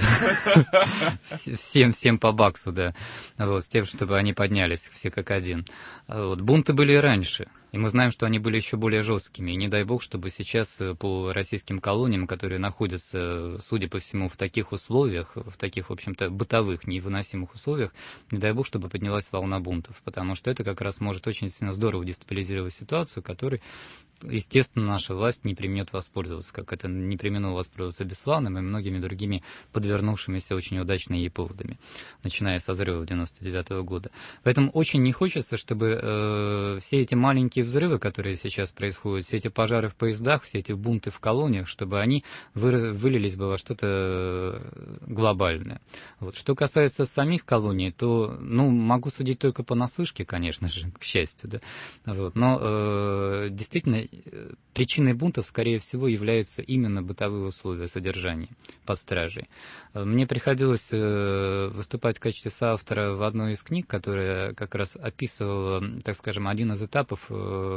всем по баксу, с тем, чтобы они поднялись все как один. Бунты были и раньше. И мы знаем, что они были еще более жесткими. И не дай бог, чтобы сейчас по российским колониям, которые находятся, судя по всему, в таких условиях, в таких, в общем-то, бытовых, невыносимых условиях, не дай бог, чтобы поднялась волна бунтов. Потому что это как раз может очень сильно здорово дестабилизировать ситуацию, которой, естественно, наша власть не преминет воспользоваться, как это не преминуло воспользоваться Бесланом и многими другими подвернувшимися очень удачными ей поводами, начиная со взрыва 99-го года. Поэтому очень не хочется, чтобы все эти маленькие взрывы, которые сейчас происходят, все эти пожары в поездах, все эти бунты в колониях, чтобы они вылились бы во что-то глобальное. Вот. Что касается самих колоний, то, могу судить только понаслышке, конечно же, к счастью, да. Вот. Но действительно причиной бунтов, скорее всего, являются именно бытовые условия содержания под стражей. Мне приходилось выступать в качестве соавтора в одной из книг, которая как раз описывала, так скажем, один из этапов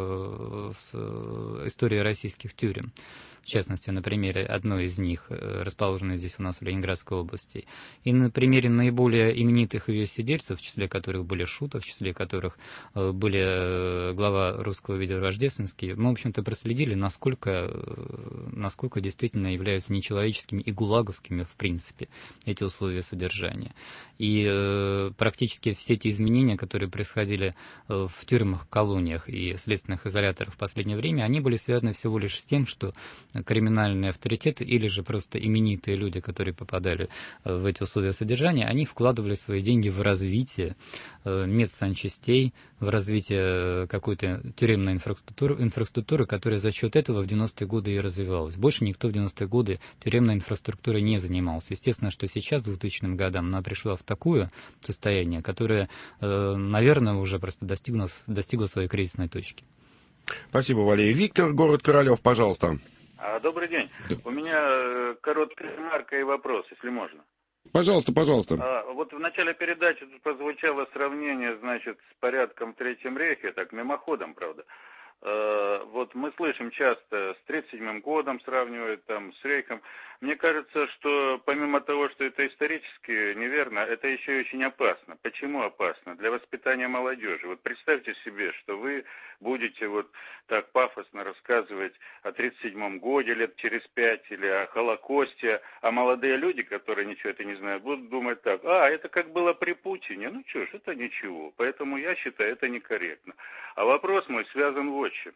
истории российских тюрем. В частности, на примере одной из них, расположенной здесь у нас в Ленинградской области. И на примере наиболее именитых ее сидельцев, в числе которых были Шутов, в числе которых были глава русского видео Рождественский, мы, в общем-то, проследили, насколько действительно являются нечеловеческими и гулаговскими, в принципе, эти условия содержания. И практически все эти изменения, которые происходили в тюрьмах, колониях и следственных изоляторах в последнее время, они были связаны всего лишь с тем, что криминальные авторитеты или же просто именитые люди, которые попадали в эти условия содержания, они вкладывали свои деньги в развитие медсанчастей, в развитие какой-то тюремной инфраструктуры, которая за счет этого в 90-е годы и развивалась. Больше никто в 90-е годы тюремной инфраструктурой не занимался. Естественно, что сейчас, к 2000 годам, она пришла в такое состояние, которое, наверное, уже просто достигло своей кризисной точки. Спасибо, Валерий. Виктор, город Королев, пожалуйста. Добрый день. У меня короткая ремарка и вопрос, если можно. Пожалуйста, пожалуйста. Вот в начале передачи прозвучало сравнение, с порядком в Третьем Рейхе, так мимоходом, правда. Вот мы слышим часто, с 1937 годом сравнивают, с Рейхом. Мне кажется, что помимо того, что это исторически неверно, это еще и очень опасно. Почему опасно? Для воспитания молодежи. Вот представьте себе, что вы будете вот так пафосно рассказывать о 1937 годе, лет через 5, или о Холокосте, а молодые люди, которые ничего это не знают, будут думать так: это как было при Путине, это ничего. Поэтому я считаю, это некорректно. А вопрос мой связан вот с чем.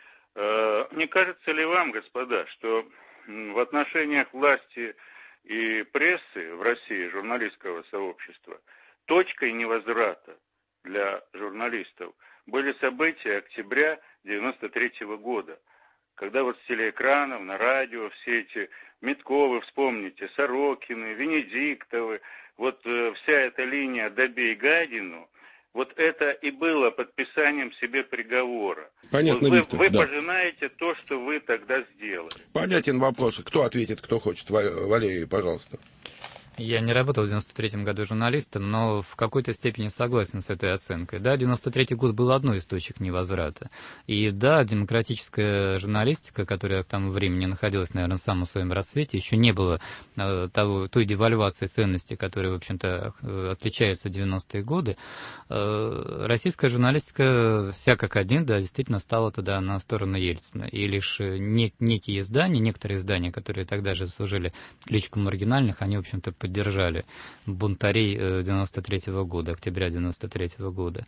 Не кажется ли вам, господа, что в отношениях власти и прессы в России, журналистского сообщества, точкой невозврата для журналистов были события октября 1993 года, когда вот с телеэкранов, на радио все эти Митковы, вспомните, Сорокины, Венедиктовы, вот вся эта линия «добей гадину», вот это и было подписанием себе приговора. Понятно, Виктор, вы пожинаете то, что вы тогда сделали. Понятен вопрос. Кто ответит, кто хочет? Валерий, пожалуйста. Я не работал в 93-м году журналистом, но в какой-то степени согласен с этой оценкой. Да, 93-й год был одной из точек невозврата. И да, демократическая журналистика, которая к тому времени находилась, наверное, в самом своем расцвете, еще не было той девальвации ценностей, которая, в общем-то, отличается 90-е годы. Российская журналистика вся как один, да, действительно стала тогда на сторону Ельцина. И лишь некие издания, некоторые издания, которые тогда же служили кличку маргинальных, они, в общем-то, поддержали бунтарей 93-го года, октября 93-го года.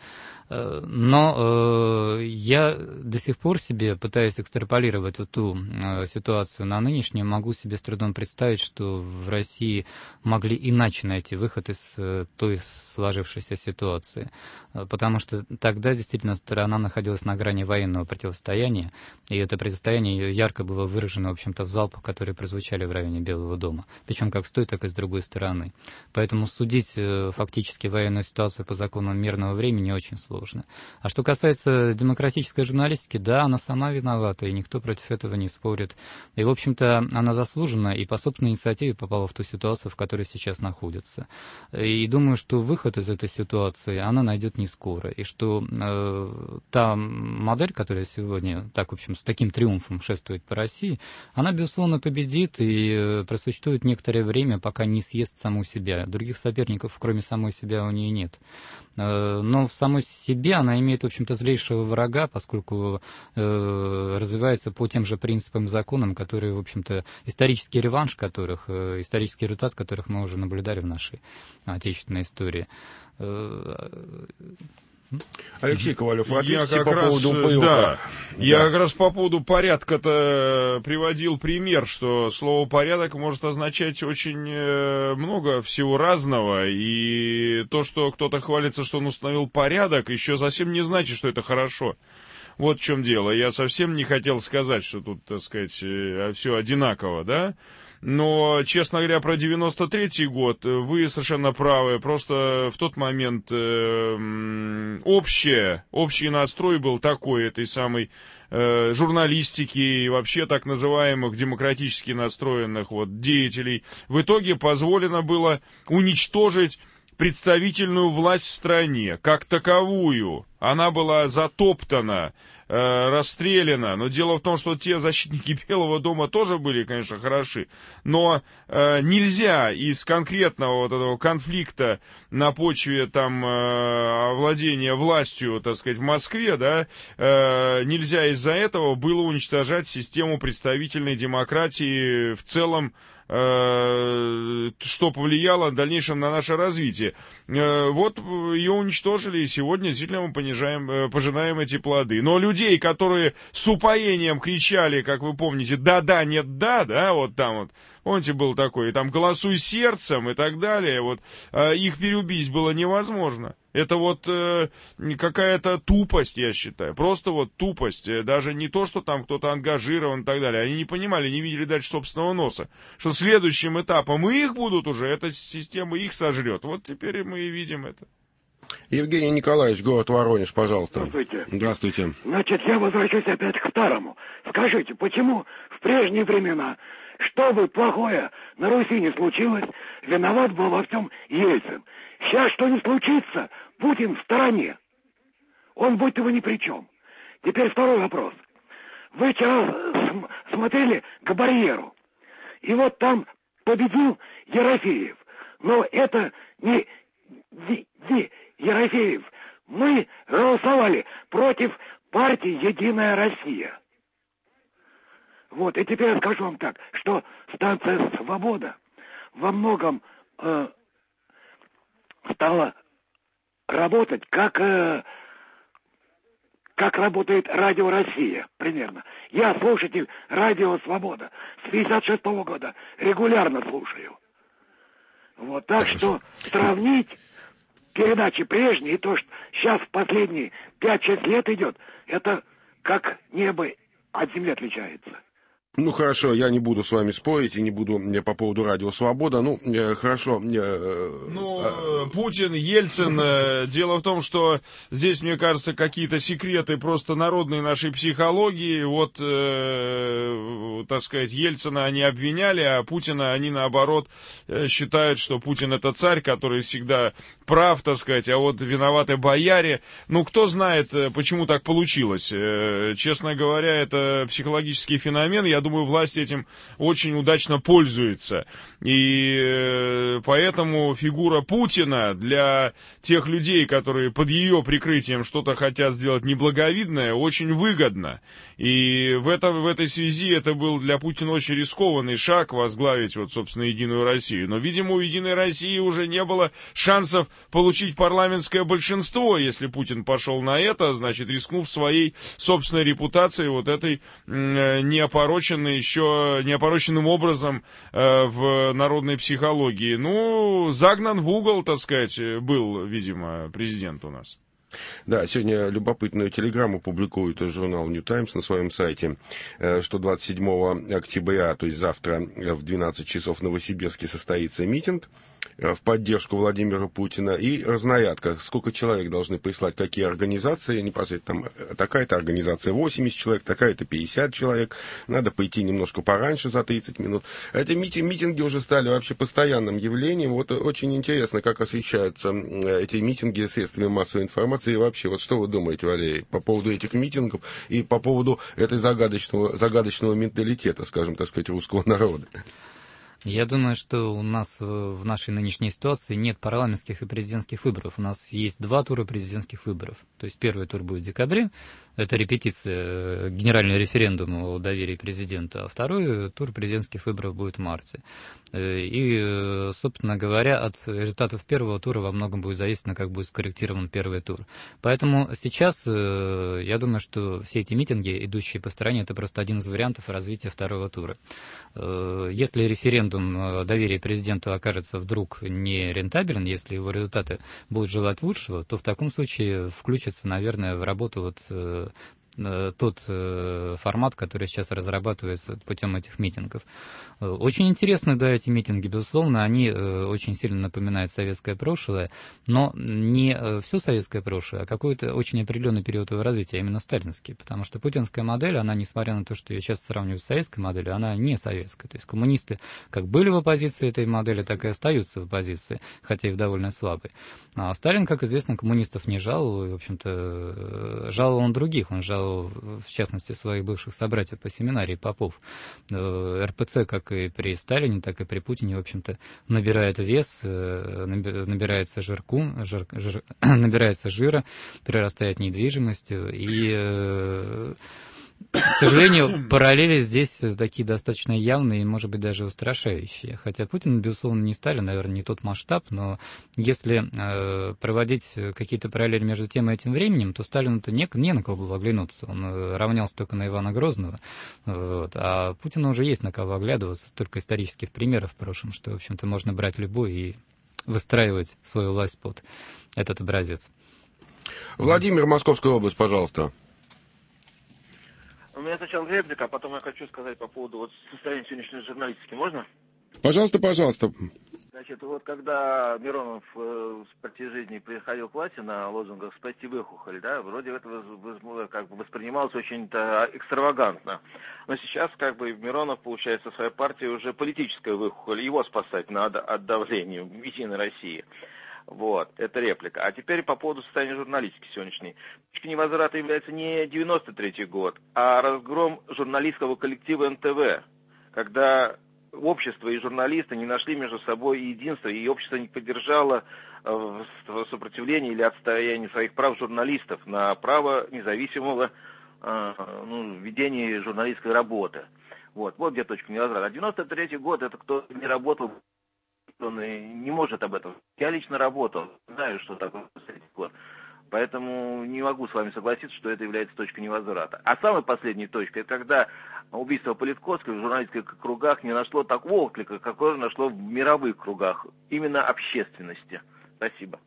Но я до сих пор себе пытаюсь экстраполировать вот ту ситуацию на нынешнюю, могу себе с трудом представить, что в России могли иначе найти выход из той сложившейся ситуации. Потому что тогда действительно страна находилась на грани военного противостояния, и это противостояние ярко было выражено, в общем-то, в залпах, которые прозвучали в районе Белого дома. Причем как с той, так и с другой стороны. Поэтому судить фактически военную ситуацию по законам мирного времени очень сложно. А что касается демократической журналистики, да, она сама виновата, и никто против этого не спорит. И, в общем-то, она заслуженно и по собственной инициативе попала в ту ситуацию, в которой сейчас находится. И думаю, что выход из этой ситуации она найдет не скоро. И что та модель, которая сегодня так, в общем, с таким триумфом шествует по России, она, безусловно, победит и просуществует некоторое время, пока не съедет съест саму себя. Других соперников, кроме самой себя, у нее нет. Но в самой себе она имеет, в общем-то, злейшего врага, поскольку развивается по тем же принципам и законам, которые, в общем-то, исторический реванш которых, исторический результат которых мы уже наблюдали в нашей отечественной истории. Алексей Ковалев, я ответьте как по раз, поводу ПОК. да, я как раз по поводу порядка-то приводил пример, что слово «порядок» может означать очень много всего разного, и то, что кто-то хвалится, что он установил порядок, еще совсем не значит, что это хорошо. Вот в чем дело. Я совсем не хотел сказать, что тут, так сказать, все одинаково, да? Но, честно говоря, про 93-й год вы совершенно правы. Просто в тот момент общий настрой был такой, этой самой журналистики и вообще так называемых демократически настроенных вот деятелей. В итоге позволено было уничтожить представительную власть в стране, как таковую. Она была затоптана, расстреляна. Но дело в том, что те защитники Белого дома тоже были, конечно, хороши. Но нельзя из конкретного вот этого конфликта на почве там овладения властью, так сказать, в Москве, да, нельзя из-за этого было уничтожать систему представительной демократии в целом, что повлияло в дальнейшем на наше развитие. Вот ее уничтожили, и сегодня действительно мы пожинаем эти плоды. Но людей, которые с упоением кричали, как вы помните, «да-да, нет, да», да, вот там вот, помните, был такой, там «голосуй сердцем» и так далее, вот, их переубить было невозможно. Это вот какая-то тупость, я считаю, просто вот тупость, даже не то, что там кто-то ангажирован и так далее, они не понимали, не видели дальше собственного носа, что следующим этапом их будут уже, эта система их сожрет. Вот теперь мы и видим это. Евгений Николаевич, город Воронеж, пожалуйста. Здравствуйте. Здравствуйте. Значит, я возвращусь опять к старому. Скажите, почему в прежние времена, что бы плохое на Руси не случилось, виноват был во всем Ельцин? Сейчас что не случится, Путин в стороне. Он будь его ни при чем. Теперь второй вопрос. Вы вчера смотрели к барьеру. И вот там победил Ерофеев. Но это не Ерофеев. Мы голосовали против партии «Единая Россия». Вот, и теперь я скажу вам так, что станция «Свобода» во многом стала работать, как работает Радио Россия, примерно. Я слушатель Радио Свобода с 56-го года, регулярно слушаю. Вот, так что сравнить передачи прежние и то, что сейчас в последние 5-6 лет идет, это как небо от земли отличается. Ну, хорошо, я не буду с вами спорить и не буду по поводу Радио Свобода. Ну, хорошо. Путин, Ельцин. Дело в том, что здесь, мне кажется, какие-то секреты просто народной нашей психологии. Вот, так сказать, Ельцина они обвиняли, а Путина они, наоборот, считают, что Путин это царь, который всегда прав, так сказать, а вот виноваты бояре. Ну, кто знает, почему так получилось. Честно говоря, это психологический феномен. Я думаю, власть этим очень удачно пользуется. И поэтому фигура Путина для тех людей, которые под ее прикрытием что-то хотят сделать неблаговидное, очень выгодна. И в этой связи это был для Путина очень рискованный шаг возглавить, вот, собственно, Единую Россию. Но, видимо, у Единой России уже не было шансов получить парламентское большинство, если Путин пошел на это, значит, рискнув своей собственной репутацией вот этой неопороченным образом в народной психологии. Ну, загнан в угол, так сказать, был, видимо, президент у нас. Да, сегодня любопытную телеграмму публикует журнал New Times на своем сайте, что 27 октября, то есть завтра в 12 часов в Новосибирске состоится митинг в поддержку Владимира Путина и разнарядка. Сколько человек должны прислать, какие организации, непосредственно там такая-то организация 80 человек, такая-то 50 человек. Надо пойти немножко пораньше, за 30 минут. Эти митинги уже стали вообще постоянным явлением. Вот очень интересно, как освещаются эти митинги средствами массовой информации. И вообще, вот что вы думаете, Валерий, по поводу этих митингов и по поводу этой загадочного менталитета, скажем, так сказать, русского народа? Я думаю, что у нас в нашей нынешней ситуации нет парламентских и президентских выборов. У нас есть 2 тура президентских выборов. То есть первый тур будет в декабре, это репетиция генерального референдума о доверии президента, а второй тур президентских выборов будет в марте. И, собственно говоря, от результатов первого тура во многом будет зависеть, как будет скорректирован первый тур. Поэтому сейчас я думаю, что все эти митинги, идущие по стране, это просто один из вариантов развития второго тура. Если референдум доверия президенту окажется вдруг не рентабелен, если его результаты будут желать лучшего, то в таком случае включится, наверное, в работу тот формат, который сейчас разрабатывается путем этих митингов. Очень интересны, да, эти митинги, безусловно, они очень сильно напоминают советское прошлое, но не все советское прошлое, а какой-то очень определенный период его развития, а именно сталинский, потому что путинская модель, она, несмотря на то, что ее часто сравнивают с советской моделью, она не советская. То есть коммунисты как были в оппозиции этой модели, так и остаются в оппозиции, хотя и в довольно слабой. А Сталин, как известно, коммунистов не жаловал, и, в общем-то, жаловал он других, он жаловал, в частности, своих бывших собратьев по семинарии, попов. РПЦ, как и при Сталине, так и при Путине, в общем-то, набирает вес, набирается набирается жира, перерастает недвижимостью, и, к сожалению, параллели здесь такие достаточно явные и, может быть, даже устрашающие. Хотя Путин, безусловно, не Сталин, наверное, не тот масштаб, но если проводить какие-то параллели между тем и этим временем, то Сталину-то не на кого было оглянуться. Он равнялся только на Ивана Грозного, вот, а Путину уже есть на кого оглядываться, столько исторических примеров в прошлом, что, в общем-то, можно брать любой и выстраивать свою власть под этот образец. Владимир, Московская область, пожалуйста. У меня сначала реплика, а потом я хочу сказать по поводу состояния сегодняшней журналистики. Можно? Пожалуйста, пожалуйста. Значит, когда Миронов с партии жизни приходил к власти на лозунгах «Спасти выхухоль», да, вроде это воспринималось очень-то экстравагантно. Но сейчас Миронов, получается, своей партии уже политическая выхухоль, его спасать надо от давления Единой России. Вот, это реплика. А теперь по поводу состояния журналистики сегодняшней. Точкой невозврата является не 93-й год, а разгром журналистского коллектива НТВ, когда общество и журналисты не нашли между собой единства, и общество не поддержало сопротивление или отстояние своих прав журналистов на право независимого ведения журналистской работы. Вот где точка невозврата. А 93-й год, это кто не работал, он не может об этом. Я лично работал, знаю, что такое 93-й год. Поэтому не могу с вами согласиться, что это является точкой невозврата. А самой последней точкой, это когда убийство Политковского в журналистских кругах не нашло такого отклика, какое нашло в мировых кругах, именно общественности. Спасибо.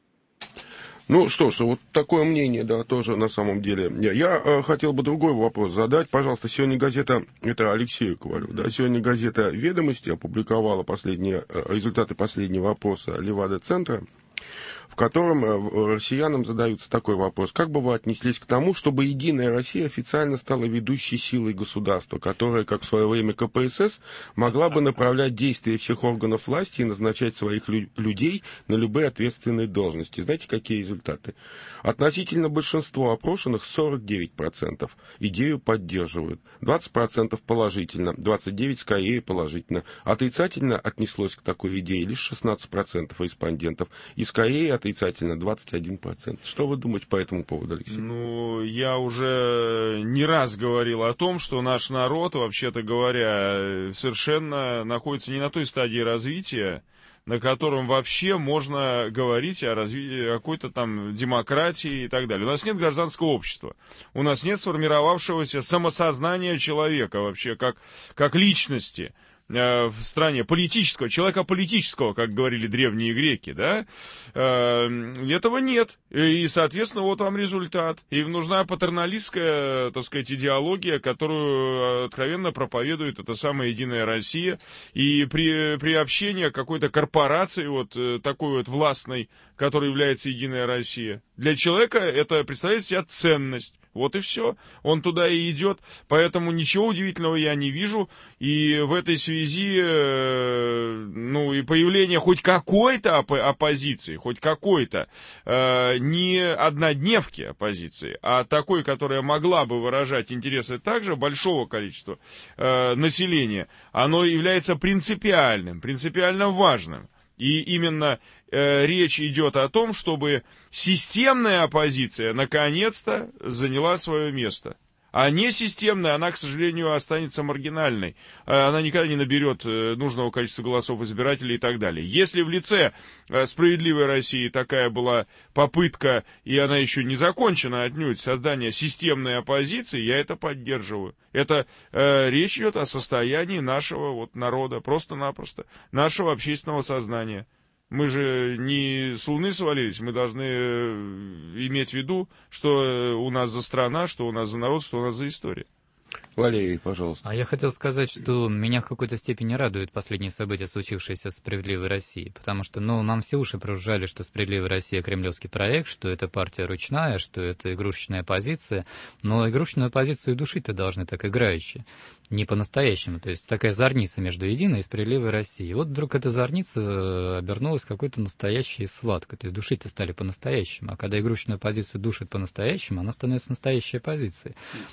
Ну что ж, вот такое мнение, да, тоже на самом деле. Я хотел бы другой вопрос задать. Пожалуйста, сегодня газета, это Алексею говорю, да, сегодня газета «Ведомости» опубликовала результаты последнего опроса Левада-центра, в котором россиянам задаются такой вопрос. Как бы вы отнеслись к тому, чтобы «Единая Россия» официально стала ведущей силой государства, которая, как в свое время КПСС, могла бы направлять действия всех органов власти и назначать своих людей на любые ответственные должности? Знаете, какие результаты? Относительно большинства опрошенных 49% идею поддерживают, 20% положительно, 29% скорее положительно. Отрицательно отнеслось к такой идее лишь 16% респондентов, и скорее отрицательно 21%. Что вы думаете по этому поводу, Алексей? Ну, я уже не раз говорил о том, что наш народ, вообще-то говоря, совершенно находится не на той стадии развития, на котором вообще можно говорить о развитии какой-то там демократии и так далее. У нас нет гражданского общества, у нас нет сформировавшегося самосознания человека вообще, как личности в стране, политического, человека политического, как говорили древние греки, да, этого нет, и, соответственно, вот вам результат. И нужна патерналистская, так сказать, идеология, которую откровенно проповедует эта самая Единая Россия, и приобщение к какой-то корпорации, вот такой вот властной, которой является Единая Россия. Для человека это представляет себя ценность. Вот и все. Он туда и идет. Поэтому ничего удивительного я не вижу. И в этой связи, и появление хоть какой-то оппозиции, хоть какой-то, не однодневки оппозиции, а такой, которая могла бы выражать интересы также большого количества населения, оно является принципиально важным. И именно речь идет о том, чтобы системная оппозиция наконец-то заняла свое место. А несистемная, она, к сожалению, останется маргинальной. Она никогда не наберет нужного количества голосов избирателей и так далее. Если в лице «Справедливой России» такая была попытка, и она еще не закончена отнюдь, создания системной оппозиции, я это поддерживаю. Это речь идет о состоянии нашего народа, просто-напросто, нашего общественного сознания. Мы же не с Луны свалились, мы должны иметь в виду, что у нас за страна, что у нас за народ, что у нас за история. Валерий, пожалуйста. А я хотел сказать, что меня в какой-то степени радуют последние события, случившиеся в «Справедливой России», потому что, нам все уши прожужжали, что «Справедливая Россия» — кремлевский проект, что это партия ручная, что это игрушечная оппозиция, но игрушечную оппозицию душить-то должны так играючи, не по-настоящему, то есть такая зорница между «Единой» и «Справедливой Россией». Вот вдруг эта зорница обернулась какой-то настоящей схваткой, то есть душить-то стали по-настоящему, а когда игрушечную оппозицию душит по-настоящему, она становится настоящей оппозицией.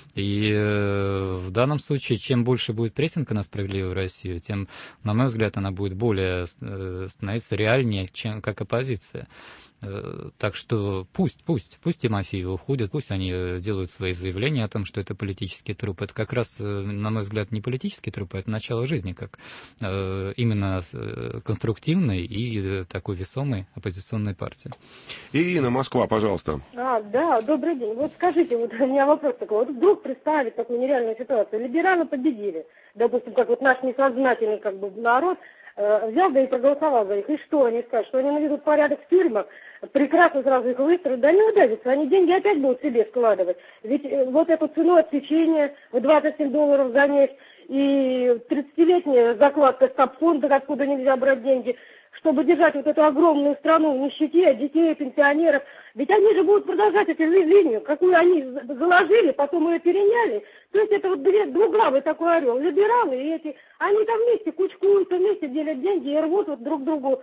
И в данном случае, чем больше будет прессинга на «Справедливую Россию», тем, на мой взгляд, она будет более становиться реальнее, чем как оппозиция. Так что пусть Тимофеевы уходят, пусть они делают свои заявления о том, что это политический труп. Это как раз, на мой взгляд, не политический труп, а это начало жизни, как именно конструктивной и такой весомой оппозиционной партии. Ирина, Москва, пожалуйста. Да, добрый день. Вот скажите, вот у меня вопрос такой. Вот вдруг представить такую нереальную ситуацию. Либералы победили. Допустим, как вот наш несознательный народ взял да и проголосовал за них. И что они скажут? Что они наведут порядок в тюрьмах, прекрасно сразу их выстроят, да не удавятся, они деньги опять будут себе складывать. Ведь вот эту цену отсечения в $27 за месяц и 30-летняя закладка стабфонда, откуда нельзя брать деньги, чтобы держать вот эту огромную страну в нищете, детей, пенсионеров. Ведь они же будут продолжать эту линию, какую они заложили, потом ее переняли. То есть это вот двуглавый такой орел. Либералы и эти, они там вместе кучкуются, вместе делят деньги и рвут вот друг другу.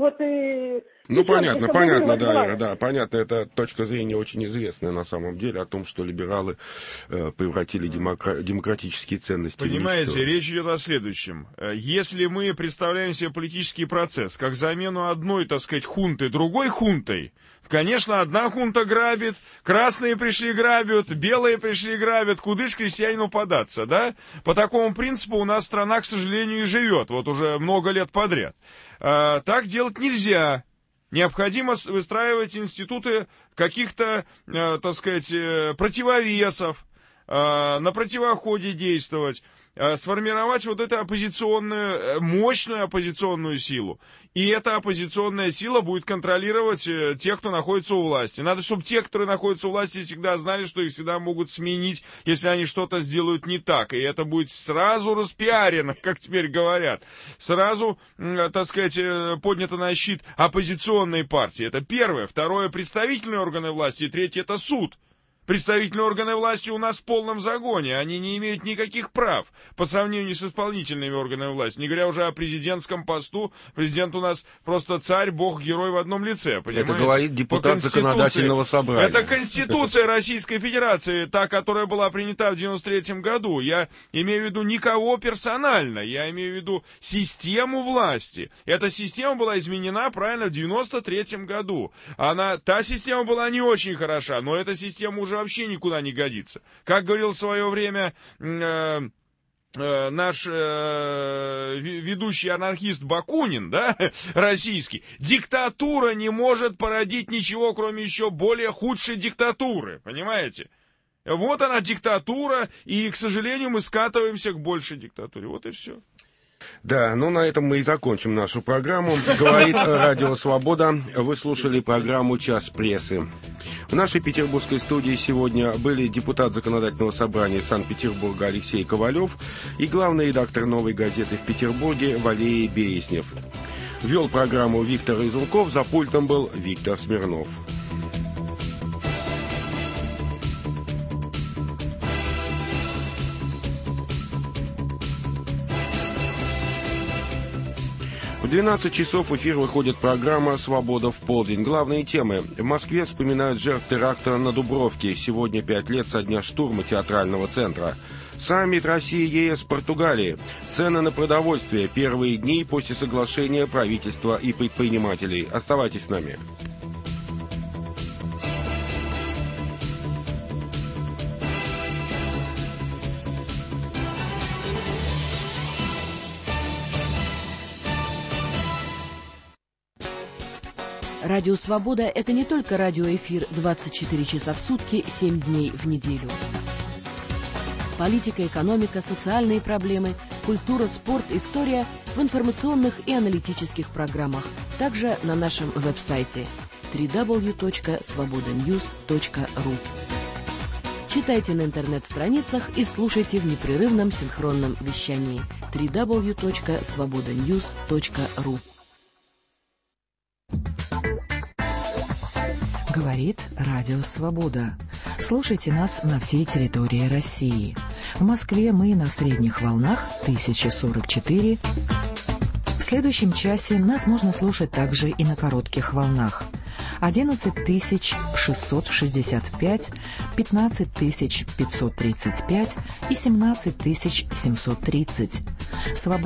Понятно, да, понятно. Это точка зрения очень известная на самом деле о том, что либералы превратили демократические ценности. Понимаете, речь идет о следующем. Если мы представляем себе политический процесс как замену одной, так сказать, хунты другой хунтой, конечно, одна хунта грабит, красные пришли грабят, белые пришли грабят, куда ж крестьянину податься, да? По такому принципу у нас страна, к сожалению, и живет, вот уже много лет подряд. Так делать нельзя. Необходимо выстраивать институты каких-то, так сказать, противовесов, на противоходе действовать, сформировать вот эту оппозиционную, мощную оппозиционную силу. И эта оппозиционная сила будет контролировать тех, кто находится у власти. Надо, чтобы те, которые находятся у власти, всегда знали, что их всегда могут сменить, если они что-то сделают не так. И это будет сразу распиарено, как теперь говорят. Сразу, так сказать, поднято на щит оппозиционной партии. Это первое. Второе — представительные органы власти. И третье — это суд. Представительные органы власти у нас в полном загоне, они не имеют никаких прав по сравнению с исполнительными органами власти, не говоря уже о президентском посту. Президент у нас просто царь, бог, герой в одном лице, понимаете? Это говорит депутат законодательного собрания. Это Конституция Российской Федерации, та, которая была принята в 93-м году. Я имею в виду никого персонально, я имею в виду систему власти. Эта система была изменена, правильно, в 93-м году. Та система была не очень хороша, но эта система уже вообще никуда не годится. Как говорил в свое время наш ведущий анархист Бакунин, да, российский, диктатура не может породить ничего, кроме еще более худшей диктатуры, понимаете? Вот она, диктатура, и, к сожалению, мы скатываемся к большей диктатуре. Вот и все. Да, на этом мы и закончим нашу программу. Говорит Радио Свобода. Вы слушали программу «Час прессы». В нашей петербургской студии сегодня были депутат Законодательного собрания Санкт-Петербурга Алексей Ковалев и главный редактор «Новой газеты» в Петербурге Валерий Береснев. Вел программу Виктор Изулков, за пультом был Виктор Смирнов. В 12 часов в эфир выходит программа «Свобода в полдень». Главные темы. В Москве вспоминают жертв теракта на Дубровке. Сегодня 5 лет со дня штурма театрального центра. Саммит России, ЕС, Португалии. Цены на продовольствие. Первые дни после соглашения правительства и предпринимателей. Оставайтесь с нами. Радио «Свобода» — это не только радиоэфир 24 часа в сутки, 7 дней в неделю. Политика, экономика, социальные проблемы, культура, спорт, история в информационных и аналитических программах. Также на нашем веб-сайте www.svobodanews.ru. Читайте на интернет-страницах и слушайте в непрерывном синхронном вещании www.svobodanews.ru. Говорит Радио Свобода. Слушайте нас на всей территории России. В Москве мы на средних волнах 1044. В следующем часе нас можно слушать также и на коротких волнах. 11665, 15535 и 17730.